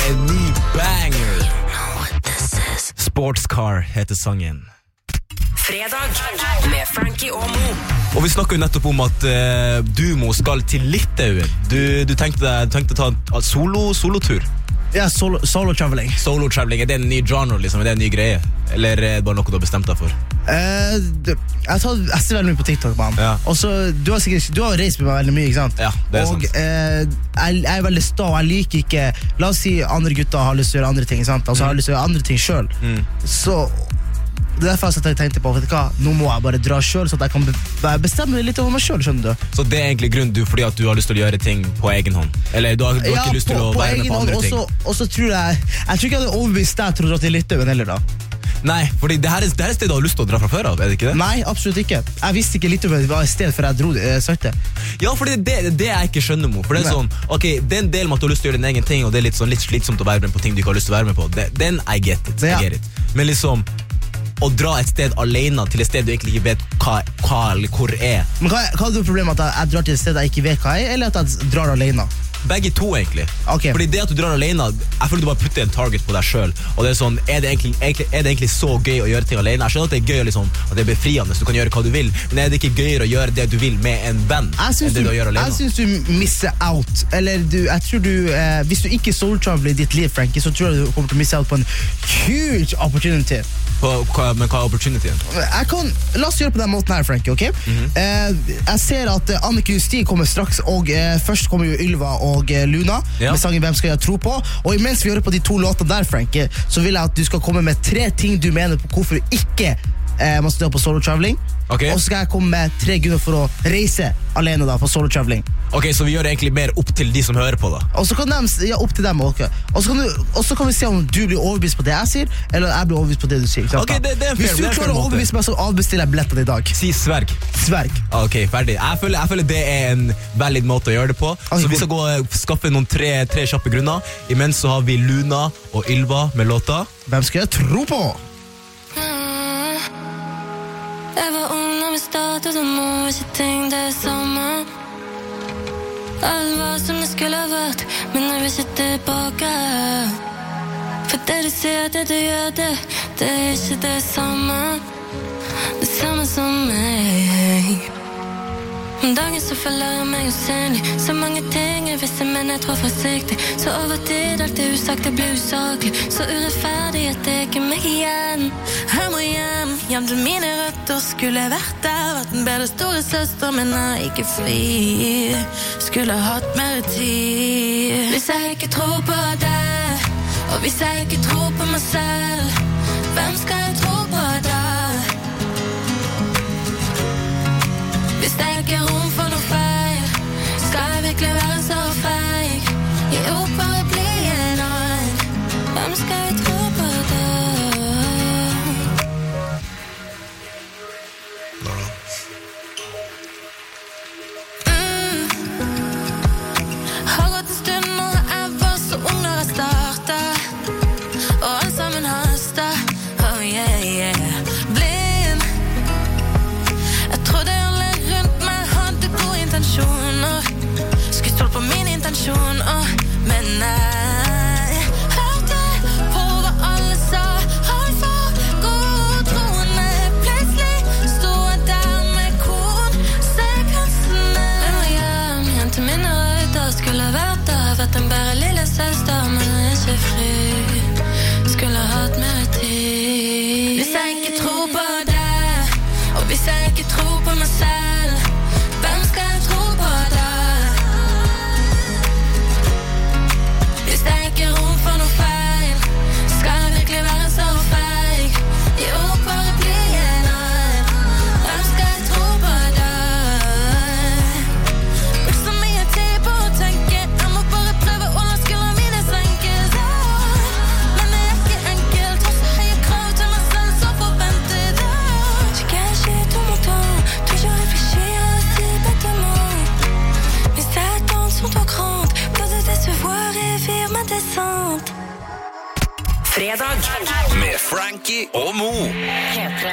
en ny banger. Sportscar heter sangen. Fredag med Frankie og Mo. Og vi snakket jo nettopp om at uh, du, Mo, skal til Litauen. Du, du tenkte, tenkte ta en solo, solotur. Ja, solo, solo traveling. Solo traveling, er det en ny genre, liksom? Er det en ny greie? Eller er det bare noe du har bestemt deg for? Uh, du, jeg, tar, jeg ser veldig mye på TikTok, man. Ja. Og så, du har sikkert, du har reist med meg veldig mye, ikke sant? Ja, det er og, sant. Uh, jeg, jeg er veldig sta, og jeg liker ikke, la oss si andre gutter har lyst til å gjøre andre ting, ikke sant? Altså, jeg har lyst til å gjøre andre ting selv. Mm. Så... Det er derfor jeg tenkte på, vet du hva, nå må jeg bare dra selv, så at jeg kan be bestemme litt over meg selv, skjønner du? Så det er egentlig grunnen du, fordi at du har lyst til å gjøre ting på egen hånd? Eller du har, du har ja, ikke lyst til på, å på være med på andre hånd, ting? Også, og så tror jeg, jeg tror ikke jeg hadde overbevist deg til å dra til Litauen heller da. Nei, fordi det her er, det her er stedet du har lyst til å dra fra før av, er det ikke det? Nei, absolutt ikke. Jeg visste ikke Litauen var et sted før jeg dro eh, sagt det. Ja, for det er det, det jeg ikke skjønner, Mo. For det er Nei. sånn, ok, den delen med at du har lyst til å gjøre din egen ting, og det er litt, sånn, litt slitsomt å være med på ting du ikke har lyst til å være med på, det, den I get it, I get it. Men liksom... å dra et sted alene til et sted du egentlig ikke vet hva, hva eller hvor er. Men hva, hva er det problemet at jeg, jeg drar til et sted jeg ikke vet hva er, eller at jeg drar alene? Begge to egentlig. Okay. Fordi det at du drar alene, jeg føler du bare putter en target på deg selv. Og det er sånn, er det egentlig, egentlig, er det egentlig så gøy å gjøre ting alene? Jeg skjønner at det er gøy liksom, at det er befriende, så du kan gjøre hva du vil. Men er det ikke gøyere å gjøre det du vil med en venn enn det du, du gjør alene? Jeg synes du misser out. Eller du, jeg tror du, eh, hvis du ikke soul-traveler i ditt liv, Frankie, så tror jeg du kommer til å misse out på en huge opportunity. På, hva, men hva er opportunityen? Jeg kan, la oss gjøre på den måten her, Frankie, ok? Mm-hmm. eh, jeg ser at eh, Annike Justi kommer straks, og eh, først kommer jo Ylva og eh, Luna, ja. Med sangen Hvem skal jeg tro på? Og imens vi gjør på de to låtene der, Frankie, så vil jeg at du skal komme med tre ting du mener på hvorfor ikke eh, man skal dra på solo-traveling. Okay. Og så skal jeg komme med tre grunner for å reise alene da, på solo-traveling. Ok, så vi gjør egentlig mer opp til de som hører på da. Og så kan de, ja, opp til dem okay. Og så kan, du, og så kan vi se om du blir overbevist på det jeg sier, eller jeg blir overbevist på det du sier. Ok, det, det er fair. Hvis du klarer å overbevise meg, så avbestiller jeg billettene i dag. Si sverg. Sverg. Ok, ferdig. Jeg føler, jeg føler det er en valid måte å gjøre det på. Okay, så vi skal gå og skaffe noen tre, tre kjappe grunner. Imens så har vi Luna og Ylva med låta Hvem skal jeg tro på? Jeg var ung når vi startet og må ikke ting det samme. Alt var som det skulle ha vært, men jeg vil ikke tilbake. For det du sier, det du gjør det, det er ikke det samme. Det samme som meg. Om dagen så føler jeg meg usynlig. Så mange ting jeg visste, men jeg tror forsiktig. Så over tid alt det usagt det blir usaklig. Så urettferdig at det ikke er meg igjen. Jeg må hjem, hjem til mine røtter. Skulle jeg vært der, vært en bedre store søster, men jeg er ikke fri. Skulle hatt mer tid. Hvis jeg ikke tror på deg, og hvis jeg ikke tror på meg selv, hvem skal jeg tro på da? Hvis det ikke er rom for noe feil, skal jeg virkelig være så feig? Gi opp bare bli en annen. Hvem skal jeg tro på da? Mm. Har gått en stund når jeg var så ung når jeg startet, og alt sammen hastet. Oh yeah, yeah. Blind. Jeg trodde skulle stå på min intensjon, oh, men jeg hørte på hva alle sa. Alt for god troende. Plutselig stod jeg der med korn sekensene. Jeg må hjem, hjem til mine røyder. Skulle vært der, vært en bare lille søster, men jeg er ikke fri. Skulle hatt mer tid. Hvis jeg ikke tror på deg, og hvis jeg ikke tror på meg selv, hvem skal jeg tro på da? Hvis det ikke er rom for noe feil, skal jeg virkelig være så feig? Gi opp bare bli en annen. Hvem skal jeg tro på da? Brukt så mye tid på å tenke, jeg må bare prøve å la skuldrene mine senkes. Men det er ikke enkelt, har så høye krav til meg selv, så forventer det. Je cache tout mon temps, toujours réfléchir à ces bêtements. Mes attentes sont trop grandes, pas de décevoir et vivre ma descente. Fredag med Frankie og Mo. P tre.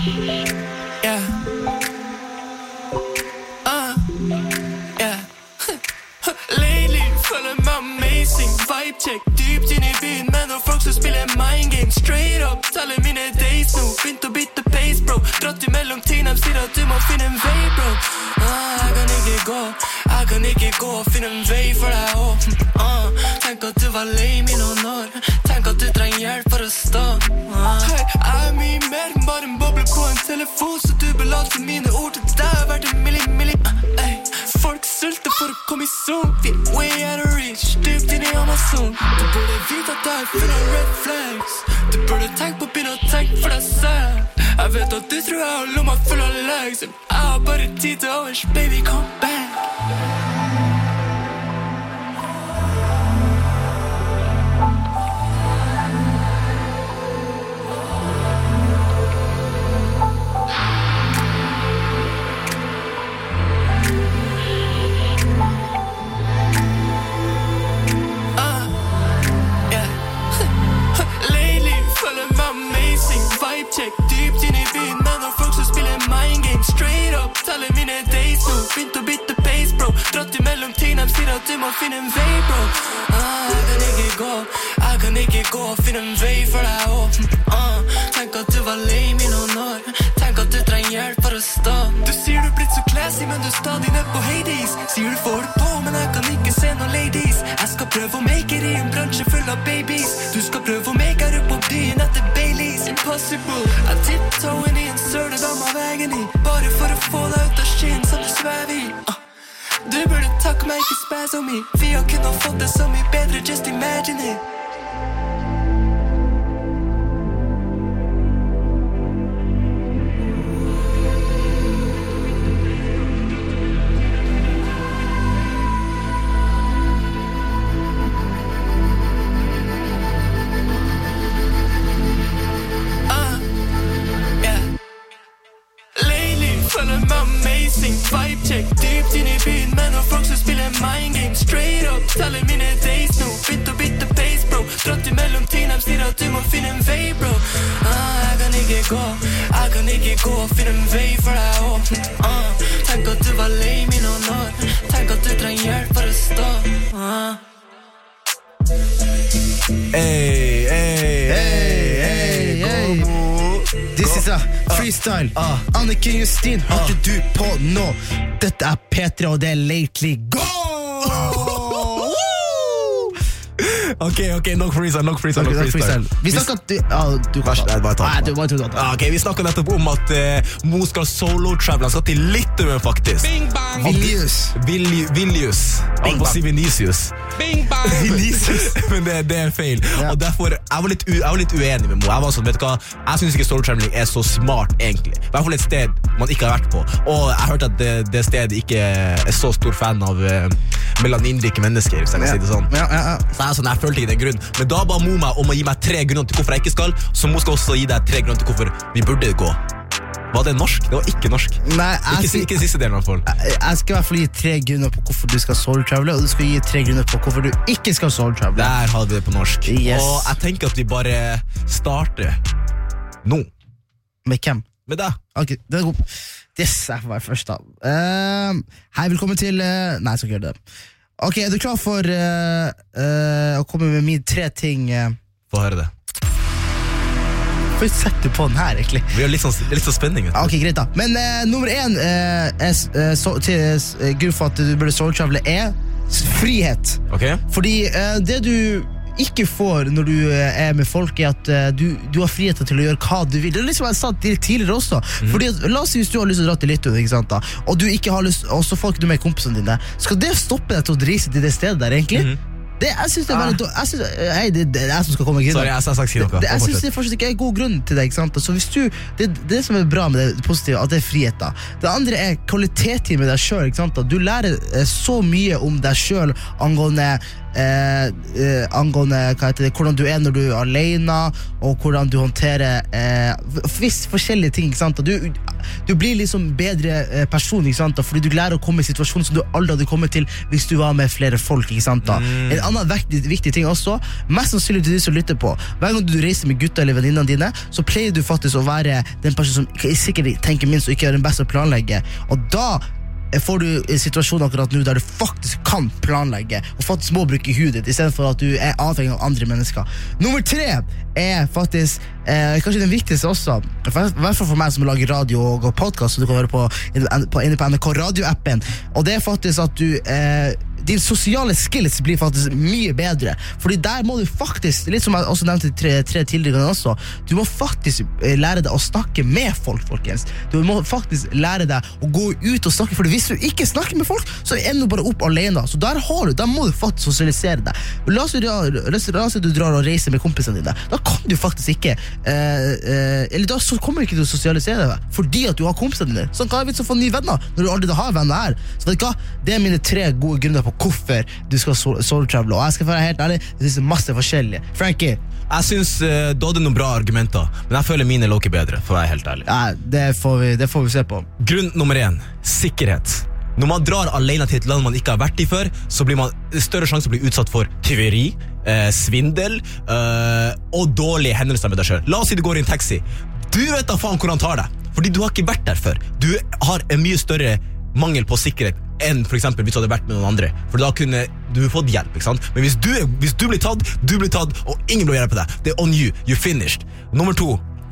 Yeah. Uh, yeah. Lately føler meg amazing. Vibe check, dypt inn I byen. Men når folk som spiller mind game straight up, teller mine days nå. Begynt å bytte pace, bro. Dratt imellom ting, de sier at du må finne en vei, bro. uh, Jeg kan ikke gå, jeg kan ikke gå og finne en vei for deg også. uh, Tenk at du var lame I noen år. Tenk at du trenger hjelp for å stå. uh. Hey, jeg er mye mer enn bare en boble på en telefon, så du belater mine ord til deg verdt en milli, milli uh, hey. Folk sulter for å komme I zoom. Vi er way out of reach, dypt inn I Amazon. Du burde vite at jeg er full av red flags. Du burde tenke på å begynne å tenke for deg selv. Jeg vet at du tror jeg har lomma full av legs. Jeg har bare tid til overs, baby, come back. Check, dypt inn I byen. Men når folk som spiller mind game straight up, teller mine days nå. Begynt å bytte pace, bro. Dratt imellom ting, de sier at du må finne en vei, bro. uh, Jeg kan ikke gå, jeg kan ikke gå og finne en vei for deg også. uh, Tenk at du var lame I noen år. Tenk at du trenger hjelp for å stå. Du sier du blitt så classy, men du er stadig ned på Hades. Sier du får det på, men jeg kan ikke se noen ladies. Jeg skal prøve å make it I en bransje full av babies. Du skal prøve å make it opp på byen etter Baileys. Impossible. Jeg tiptoe inn I en søle dam av veien I, bare for å få deg ut av skyen som du svever I. uh. Du burde takke meg, ikke spaz om I. Vi har kunnet fått det så mye bedre, just imagine it. Vibe check, dypt inn I byen. Men når folk som spiller mind game straight up, teller mine days nå. Bytt og bytte pace, bro. Dratt imellom ting, de sier at du må finne en vei, bro. uh, Jeg kan ikke gå, jeg kan ikke gå og finne en vei for deg også. uh, Tenk at du var lame I noen år. Tenk at du trenger hjelp for å stå. uh. Hey, hey, hey, hey, hey. This is a freestyle. uh, uh. Anniken Justin, hørte uh. du på nå? Dette er P tre, og det er Lately Go! Ok, ok, nok freestyle, nok freestyle, okay, nok freestyle. freestyle. Vi snakket du, ja, du kan ta. Nei, Nei, du, bare ta. Ah, ok, vi snakket nettopp om at uh, Mo skal solo-travel. Han skal til Litauen, faktisk. Bing bang! Vilnius. Vilnius. Vilnius. Han får si Vinicius. Bing bang! Vinicius. Men det, det er feil. Ja. Og derfor, jeg var, litt u, jeg var litt uenig med Mo. Jeg var sånn, vet du hva? Jeg synes ikke solo-traveling er så smart, egentlig. I hvert fall et sted man ikke har vært på. Og jeg hørte at det, det stedet ikke er så stor fan av uh, melaninrike mennesker, hvis jeg kan ja. si det sånn. Ja, ja, ja. Så jeg, sånn, jeg følte ikke den grunnen. Men da ba Mo meg om å gi meg tre grunner til hvorfor jeg ikke skal, så Mo skal også gi deg tre grunner til hvorfor vi burde gå. Var det norsk? Det var ikke norsk. Nei, ikke, jeg, ikke siste delen, i hvert fall. Jeg, jeg skal i hvert fall gi tre grunner på hvorfor du skal solo-travele, og du skal gi tre grunner på hvorfor du ikke skal solo-travele. Der hadde vi det på norsk. Yes. Og jeg tenker at vi bare starter nå. Med hvem? Med deg. Ok, det er god. Yes, jeg får være først da. Uh, hei, velkommen til... Uh, nei, jeg skal ikke gjøre det. Ok, er du klar for uh, uh, å komme med mine tre ting? Uh? Få høre det. Hvorfor setter du på den her, egentlig? Vi har litt sånn, litt sånn spenning. Ok, greit da. Men uh, nummer én uh, er, uh, so, til uh, grunn for at du burde solo-travele er frihet. Ok. Fordi uh, det du ikke får når du uh, er med folk er at uh, du, du har frihet til å gjøre hva du vil. Det er liksom jeg sa tidligere også. Mm. Fordi at, la oss si hvis du har lyst til å dra til Litauen, ikke sant da? Og du ikke har lyst, og så får ikke du med kompisene dine. Skal det stoppe deg til å reise til det stedet der, egentlig? Mm. Det, jeg synes det er veldig jeg synes, hei, det, det er jeg som skal komme Sorry, jeg skal si noe. Det, det, jeg synes det fortsatt ikke er god grunn til det, ikke sant? Så hvis du, det, det som er bra med det positive, at det er frihet da. Det andre er kvalitetstid med deg selv, ikke sant? Du lærer så mye om deg selv angående eh, eh, angående hva heter det, hvordan du er når du er alene, og hvordan du håndterer eh, viss forskjellige ting, ikke sant? Og du, du blir liksom bedre eh, person, ikke sant? Fordi du lærer å komme i situasjoner som du aldri hadde kommet til hvis du var med flere folk, ikke sant? Mm. En annen viktig, viktig ting også, mest sannsynlig til de som lytter på, hver gang du reiser med gutta eller venninnene dine, så pleier du faktisk å være den personen som sikkert tenker minst og ikke er den beste å planlegge, og da får du en situasjon akkurat nå der du faktisk kan planlegge og faktisk må bruke hudet ditt i stedet for at du er avhengig av andre mennesker. Nummer tre er faktisk eh, kanskje den viktigste også, i hvert fall for meg som lager radio og podcast, så du kan høre på, på inne på N R K radioappen, og det er faktisk at du eh, din sosiale skills blir faktisk mye bedre, fordi der må du faktisk, litt som jeg også nevnte tre, tre tidligere også, du må faktisk eh, lære deg å snakke med folk, folkens. Du må faktisk lære deg å gå ut og snakke, for hvis du ikke snakker med folk, så ender du bare opp alene, så der har du, der må du faktisk sosialisere deg. La oss si du drar og reiser med kompisene dine, da kan du faktisk ikke eh, eh, eller da så kommer du ikke til å sosialisere deg, fordi at du har kompisene dine, så kan jeg vite å få nye venner når du aldri har venner her, så vet du hva, det er mine tre gode grunner på hvorfor du skal solo-travele, og jeg skal være helt ærlig, det er masse forskjellige. Frankie? Jeg synes uh, du hadde noen bra argumenter, men jeg føler mine låker bedre, for å være helt ærlig. Ja, det får vi, det får vi se på. Grunn nummer én, sikkerhet. Når man drar alene til et land man ikke har vært i før, så blir man større sjanse å bli utsatt for tyveri, eh, svindel eh, og dårlige hendelser med deg selv. La oss si du går i en taxi. Du vet da faen hvor han tar deg, fordi du har ikke vært der før. Du har en mye større mangel på sikkerhet enn for eksempel hvis du hadde vært med noen andre, for da kunne du fått hjelp, ikke sant? Men hvis du, hvis du blir tatt, du blir tatt, og ingen blir hjelp på deg, det er on you, you're finished. Nummer to,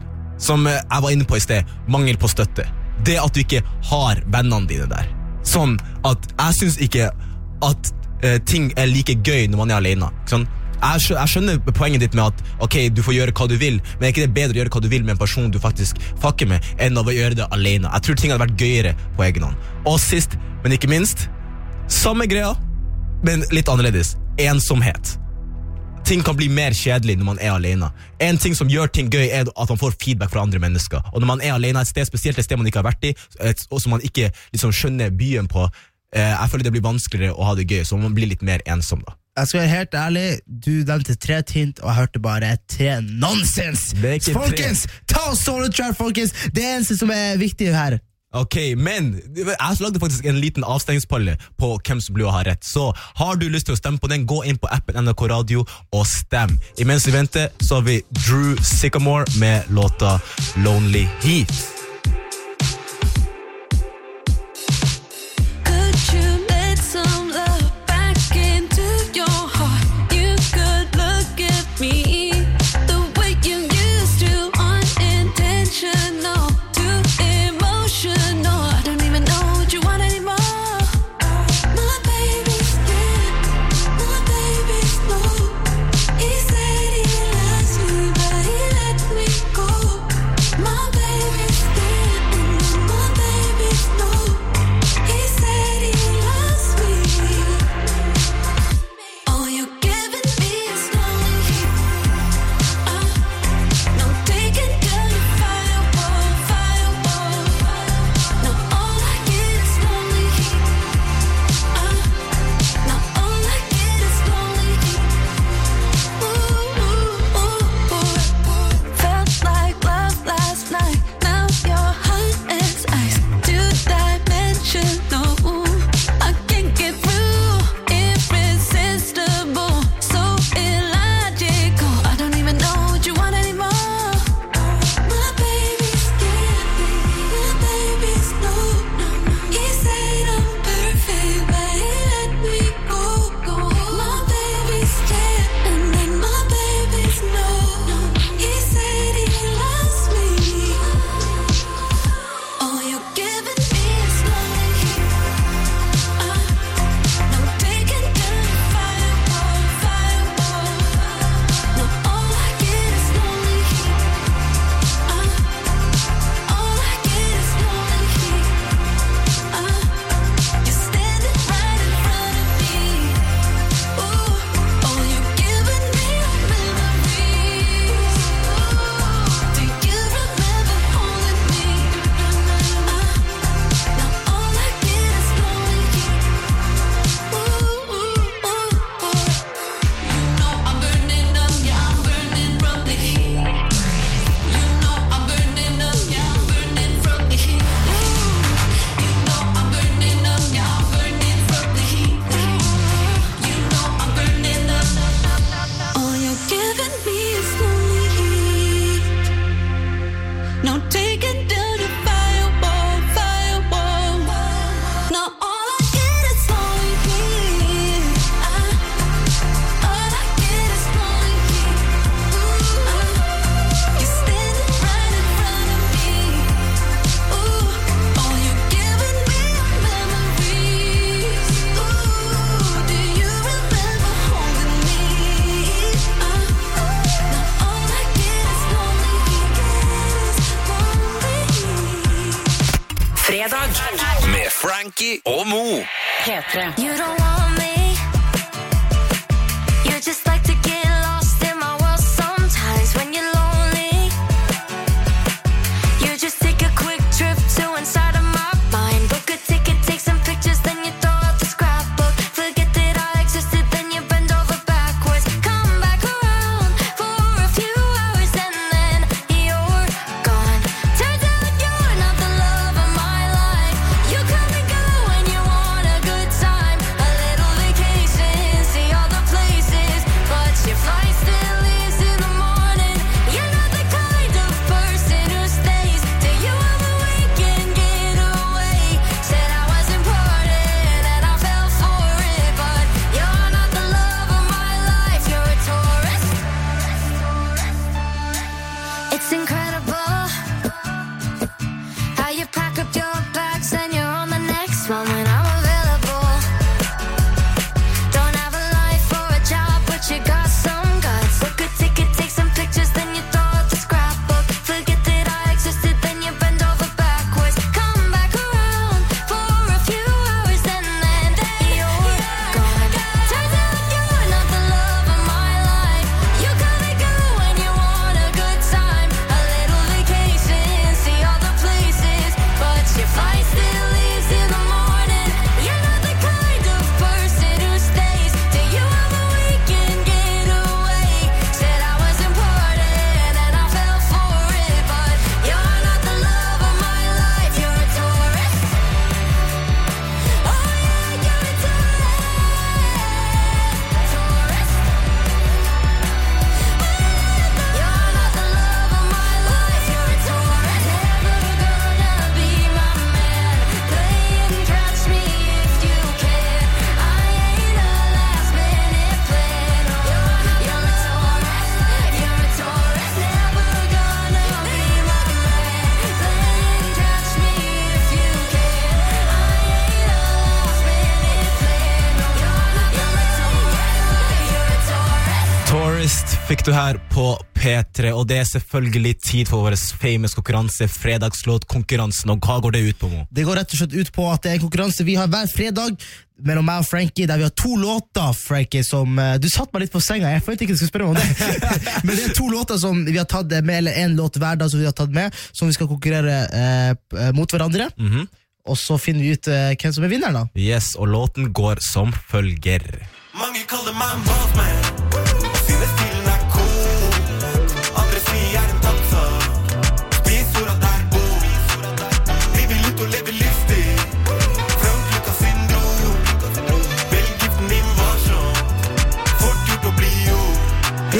som jeg var inne på i sted, mangel på støtte. Det at du ikke har vennene dine der. Sånn at jeg synes ikke at uh, ting er like gøy når man er alene, ikke sant? Jeg, skjønner, jeg skjønner poenget ditt med at ok, du får gjøre hva du vil, men er ikke det bedre å gjøre hva du vil med en person du faktisk fucker med, enn å gjøre det alene? Jeg tror ting hadde vært gøyere på egen hånd. Og sist, men ikke minst, samme greia, men litt annerledes, ensomhet. Ting kan bli mer kjedelig når man er alene. En ting som gjør ting gøy er at man får feedback fra andre mennesker, og når man er alene et sted, spesielt et sted man ikke har vært i, og som man ikke liksom skjønner byen på, eh, jeg føler det blir vanskeligere å ha det gøy, så man blir litt mer ensom da. Jeg skal være helt ærlig, du nevnte tre tint, og jeg hørte bare tre nonsens. Folkens, ta solo-travel, folkens. Det er eneste som er viktig her. Ok, men jeg lagde faktisk en liten avstemningspalle på hvem som blir å ha rett. Så har du lyst til å stemme på den, gå inn på appen N R K Radio og stem. Imens vi venter, så har vi Drew Sycamore med låta Lonely Heat. My baby's Fredag med Frankie og Mo. P tre. You don't want me. You just like to get lost in my world sometimes when you're lonely. You just take a quick trip to inside of my mind. Book a ticket, take some pictures, then you throw out the scrapbook. Forget that I existed, then you bend over backwards. Come back around for a few hours and then you're gone. Turns out you're not the love of my life. You come and go when you want a good time. A little vacation, see all the places, but your flight still leaves in the morning. You're not the kind of person who stays till you have a weekend getaway. Said I was important and I fell for it, but you're not the love of my life. You're a tourist. It's incredible how you pack up your bags and you're on the next one when I'm available. Don't have a life or a job, but you got some guts. Book a ticket, take some pictures, then you throw out the scrapbook. Forget that I existed, then you bend over backwards. Come back around for a few hours and then you're gone. Turns out you're not the love of my life. You come and go when you want a good time. A little vacation, see all the places, but your flight still leaves in the morning. You're not the kind of person who stays till you have a weekend getaway. Said I was important and I fell for it, but you're not the love of my life. You're a tourist. Oh yeah, you're a tourist. Tourist. You're not the love of my life. You're a tourist. Never gonna be my man. Play and catch me if you can. I ain't a last minute plan. You're, you're a tourist. You're a tourist. Never gonna be my man. Play and catch me if you can. I ain't a last minute plan. You're, you're a tourist. You're a tourist. Tourist fikk du her på P tre, og det er selvfølgelig tid for vår famous konkurranse, fredagslåtkonkurransen, og hva går det ut på, Mo? Det går rett og slett ut på at det er en konkurranse vi har hver fredag mellom meg og Frankie, der vi har to låter, Frankie, som eh, du satt meg litt på senga, jeg følte ikke du skulle spørre meg om det. Men det er to låter som vi har tatt med, eller en låt hver dag som vi har tatt med, som vi skal konkurrere eh, p- mot hverandre. Mhm. Og så finner vi ut eh, hvem som er vinneren da. Yes, og låten går som følger. Mange kaller meg en bossman, og synes stilen er cool. Andre sier jeg er en danser, spis orda der bor. Driver ut og lever livsstil, Frank Lucas syndrom. Velg giften din varsom, fort gjort å bli gjort.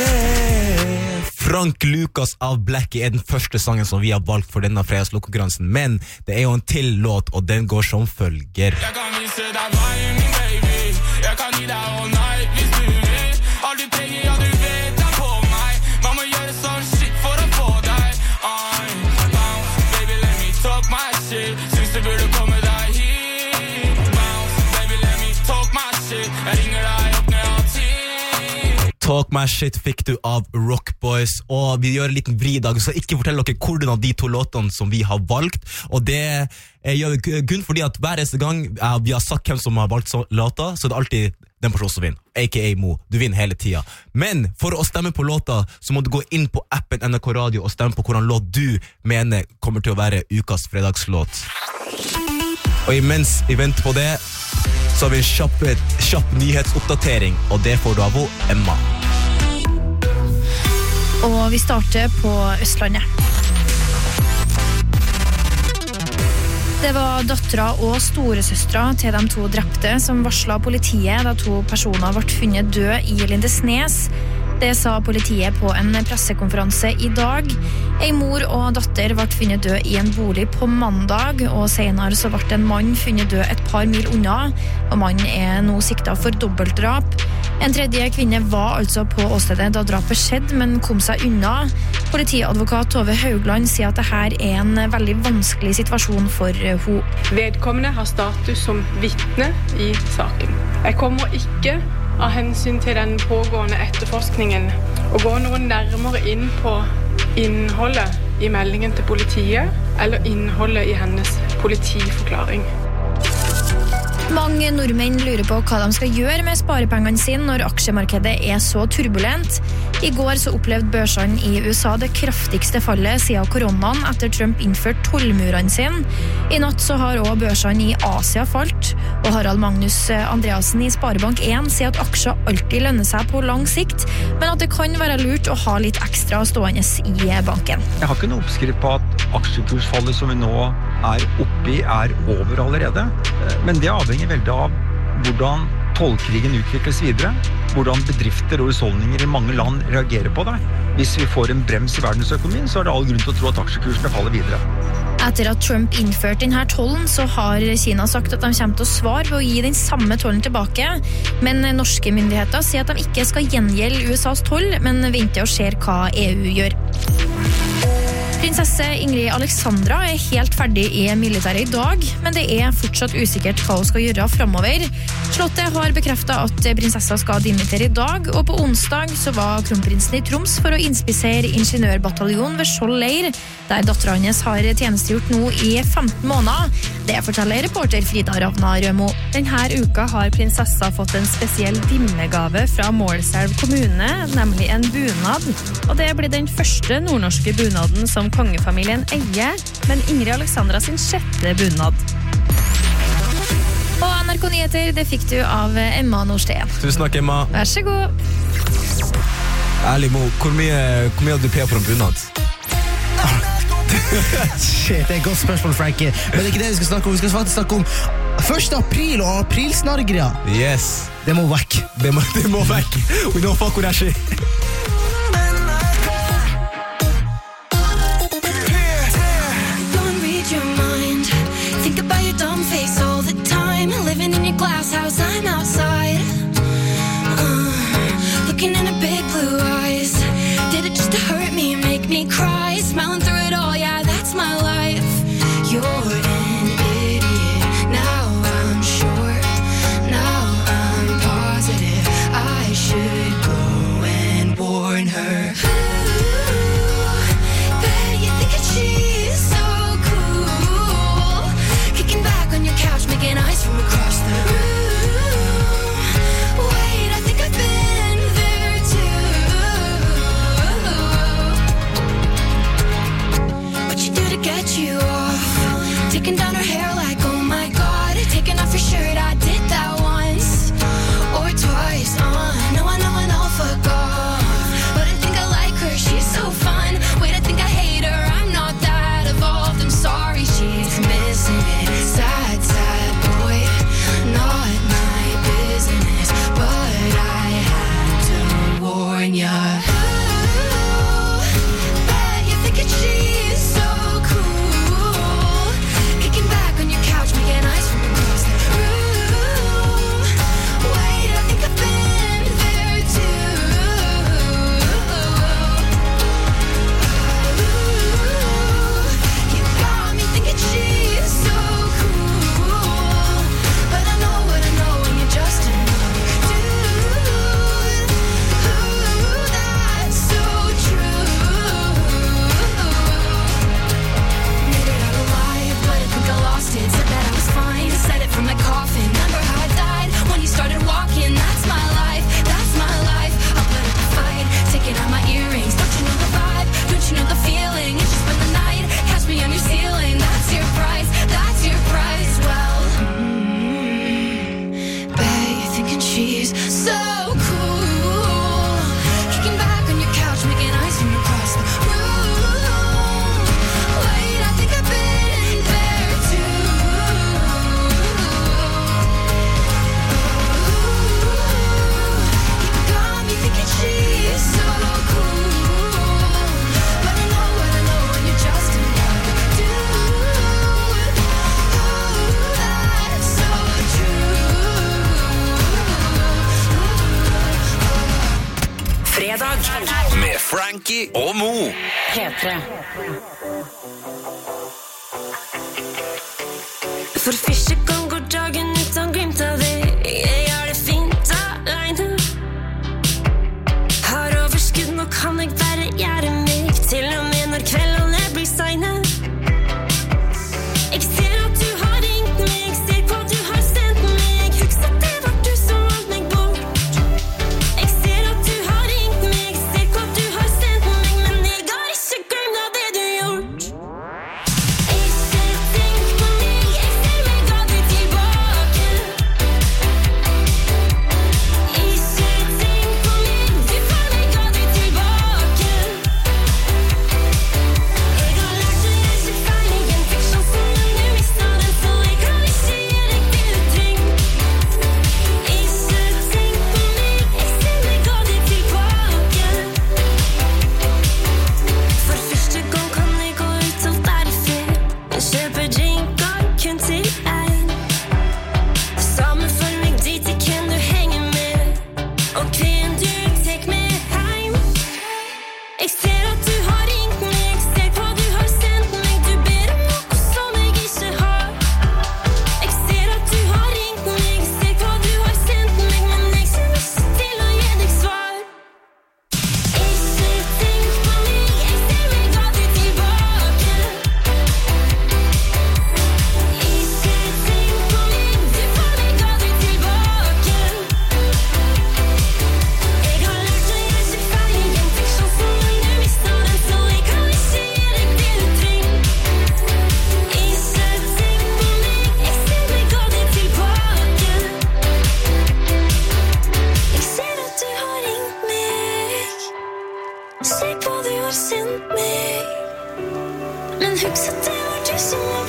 Frank Lucas av Blackie er den første sangen som vi har valgt for denne fredagslåtkonkurransen, men det er jo en til låt, og den går som følger. Jeg kan vise deg veien, min baby. Jeg kan gi deg all night hvis du vil. Alt du trenger, ja du vet er på meg. Man må gjøre sånn shit for å få deg. I bounce, baby, let me talk my shit. Syns du burde komme deg hit. Bounce, baby, let me talk my shit. Jeg ringer deg opp når jeg har tid. Talk My Shit fikk du av Rock Boys, og vi gjør en liten vri i dag, så ikke fortell dere hvordan av de to låtene som vi har valgt, og det eh, gjør vi kun fordi at hver eneste gang eh, vi har sagt hvem som har valgt så, låta, så det er alltid den personen som vinner, a k a. Mo. Du vinner hele tida. Men for å stemme på låta, så må du gå inn på appen N R K Radio og stemme på hvordan låt du mener kommer til å være ukas fredagslåt. Og imens vi venter på det, så har vi en kjapp, kjapp nyhetsoppdatering, og det får du av Emma. Og vi starter på Østlandet. Det var dattera og storesøstra til de to drepte som varslet politiet da to personer ble funnet døde i Lindesnes. Det sa politiet på en pressekonferanse i dag. En mor og datter ble funnet død i en bolig på mandag, og senere så ble en mann funnet død et par mil unna, og mannen er nå siktet for dobbeltdrap. En tredje kvinne var altså på åstedet da drapet skjedde, men kom seg unna. Politiadvokat Tove Haugland sier at dette er en veldig vanskelig situasjon for henne. Vedkommende har status som vitne i saken. Jeg kommer ikke av hensyn til den pågående etterforskningen å gå noe nærmere inn på innholdet i meldingen til politiet eller innholdet i hennes politiforklaring. Mange nordmenn lurer på hva de skal gjøre med sparepengene sine når aksjemarkedet er så turbulent. I går så opplevde børsene i U S A det kraftigste fallet siden koronaen etter Trump innførte tollmurene sine. I natt så har også børsene i Asia falt, og Harald Magnus Andreasen i Sparebank en sier at aksjer alltid lønner seg på lang sikt, men at det kan være lurt å ha litt ekstra stående i banken. Jeg har ikke noe oppskrift på at aksjekursfallet som vi nå er oppe i er over allerede, men det avhenger veldig av hvordan tollkrigen utvikles videre, hvordan bedrifter og husholdninger i mange land reagerer på det. Hvis vi får en brems i verdensøkonomien, så er det all grunn til å tro at aksjekursene faller videre. Etter at Trump innførte denne tollen, så har Kina sagt at de kommer til å svare ved å gi den samme tollen tilbake, men norske myndigheter sier at de ikke skal gjengjelde U S A's toll, men venter og ser hva E U gjør. Prinsesse Ingrid Alexandra er helt ferdig i militæret i dag, men det er fortsatt usikkert hva hun skal gjøre fremover. Slottet har bekreftet at prinsessa skal dimittere i dag, og på onsdag så var kronprinsen i Troms for å inspisere ingeniørbataljon ved Skjold leir, der datteren hennes har tjenestegjort nå i femten måneder. Det forteller reporter Frida Ravna Rømo. Denne uka har prinsessa fått en spesiell dimmegave fra Målselv kommune, nemlig en bunad. Og det blir den første nordnorske bunaden som kongefamilien eier, men Ingrid Alexandra sin sjette bunad. Og N R K Nyheter, det fikk du av Emma Nordsten. Tusen takk, Emma. Vær så god. Ærlig, Mo, hvor mye, hvor mye hadde du pay for en bunad? Shit, det er et godt spørsmål, Frankie. Men det er ikke det vi skal snakke om. Vi skal faktisk snakke om første april og aprilsnargere. Yes. Det må vekk. Det må, det må vekk. We don't fuck with that shit. Living in your glass house, I'm outside uh, looking in her big blue eyes. Did it just to hurt me and make me cry? Smiling through it all, yeah, that's my life. You're an idiot, now I'm sure. Now I'm positive I should go and warn her. Ooh, bet you think that she's so cool, kicking back on your couch, making eyes from across the room. Wait, I think I've been there too. What you do to get you off? Taking down her hair like, oh my god. Taking off your shirt, I did that once or twice. Uh, no, I know and I'll fuck off, but I think I like her, she's so fun. Wait, I think I hate her, I'm not that evolved. I'm sorry, she's missing it. Sad, sad boy, not my business, but I had to warn ya. Ooh, bet you think that she's so cool, kicking back on your couch, making eyes from across the room. Wait, I think I've been there too. Ooh, you got me thinking she's so cool, but I know what I know when you're just another dude. Ooh, that's so true. Made it out alive, but I think I lost it. Said that I was fine, said it from my coffin. Remember how I died when you started walking? That's my life, that's my life. I'll put up a fight, taking out my earrings. Don't you know the vibe? Don't you know the feeling? You just spend the night, catch me on your ceiling. That's your price, that's your price. Well, mm, bet you're thinking she's so cool, kicking back on your couch, making eyes from across the room. Wait, I think I've been there too. You got me thinking she's so cool, but I know what I know when you're just another dude. Ooh, that's so true. Fredag med Frankie og Mo. P tre. For første gang går dagen uten glimt av det. Jeg har det fint alene. Har overskudd, nå kan jeg bare gjøre meg, til og med når kveldene blir seine.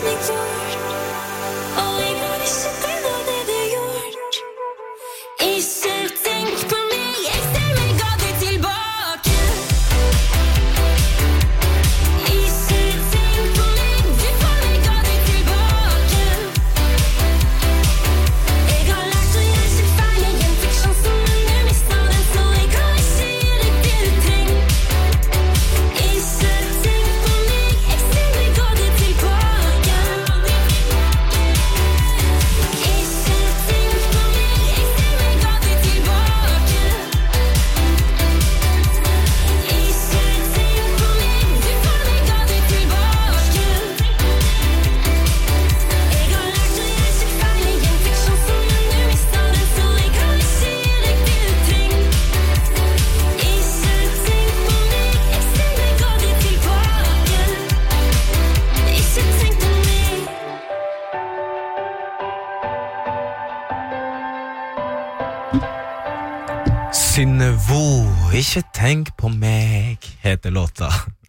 meg gjort. Og jeg kan ikke glemme det du gjort. Ikke tenk på meg, jeg ser meg aldri tilbake. Ikke tenk på meg, du får meg aldri tilbake. Jeg har lært å gjøre ikke feil, jeg gjenfikk sjansen, men du mistet den, så jeg kan ikke gi deg det du trenger. Ikke tenk på meg, jeg ser meg aldri tilbake. Ikke tenk på meg, jeg ser meg aldri tilbake. Ikke tenk på meg, du får meg aldri tilbake. Jeg har lært å gjøre ikke feil, jeg gjenfikk sjansen, men du mistet den, så jeg kan ikke gi deg det du trenger. Ikke tenk på meg, jeg ser meg aldri tilbake. Ikke tenk på meg. Synnøvo, ikke tenk på meg, heter låta.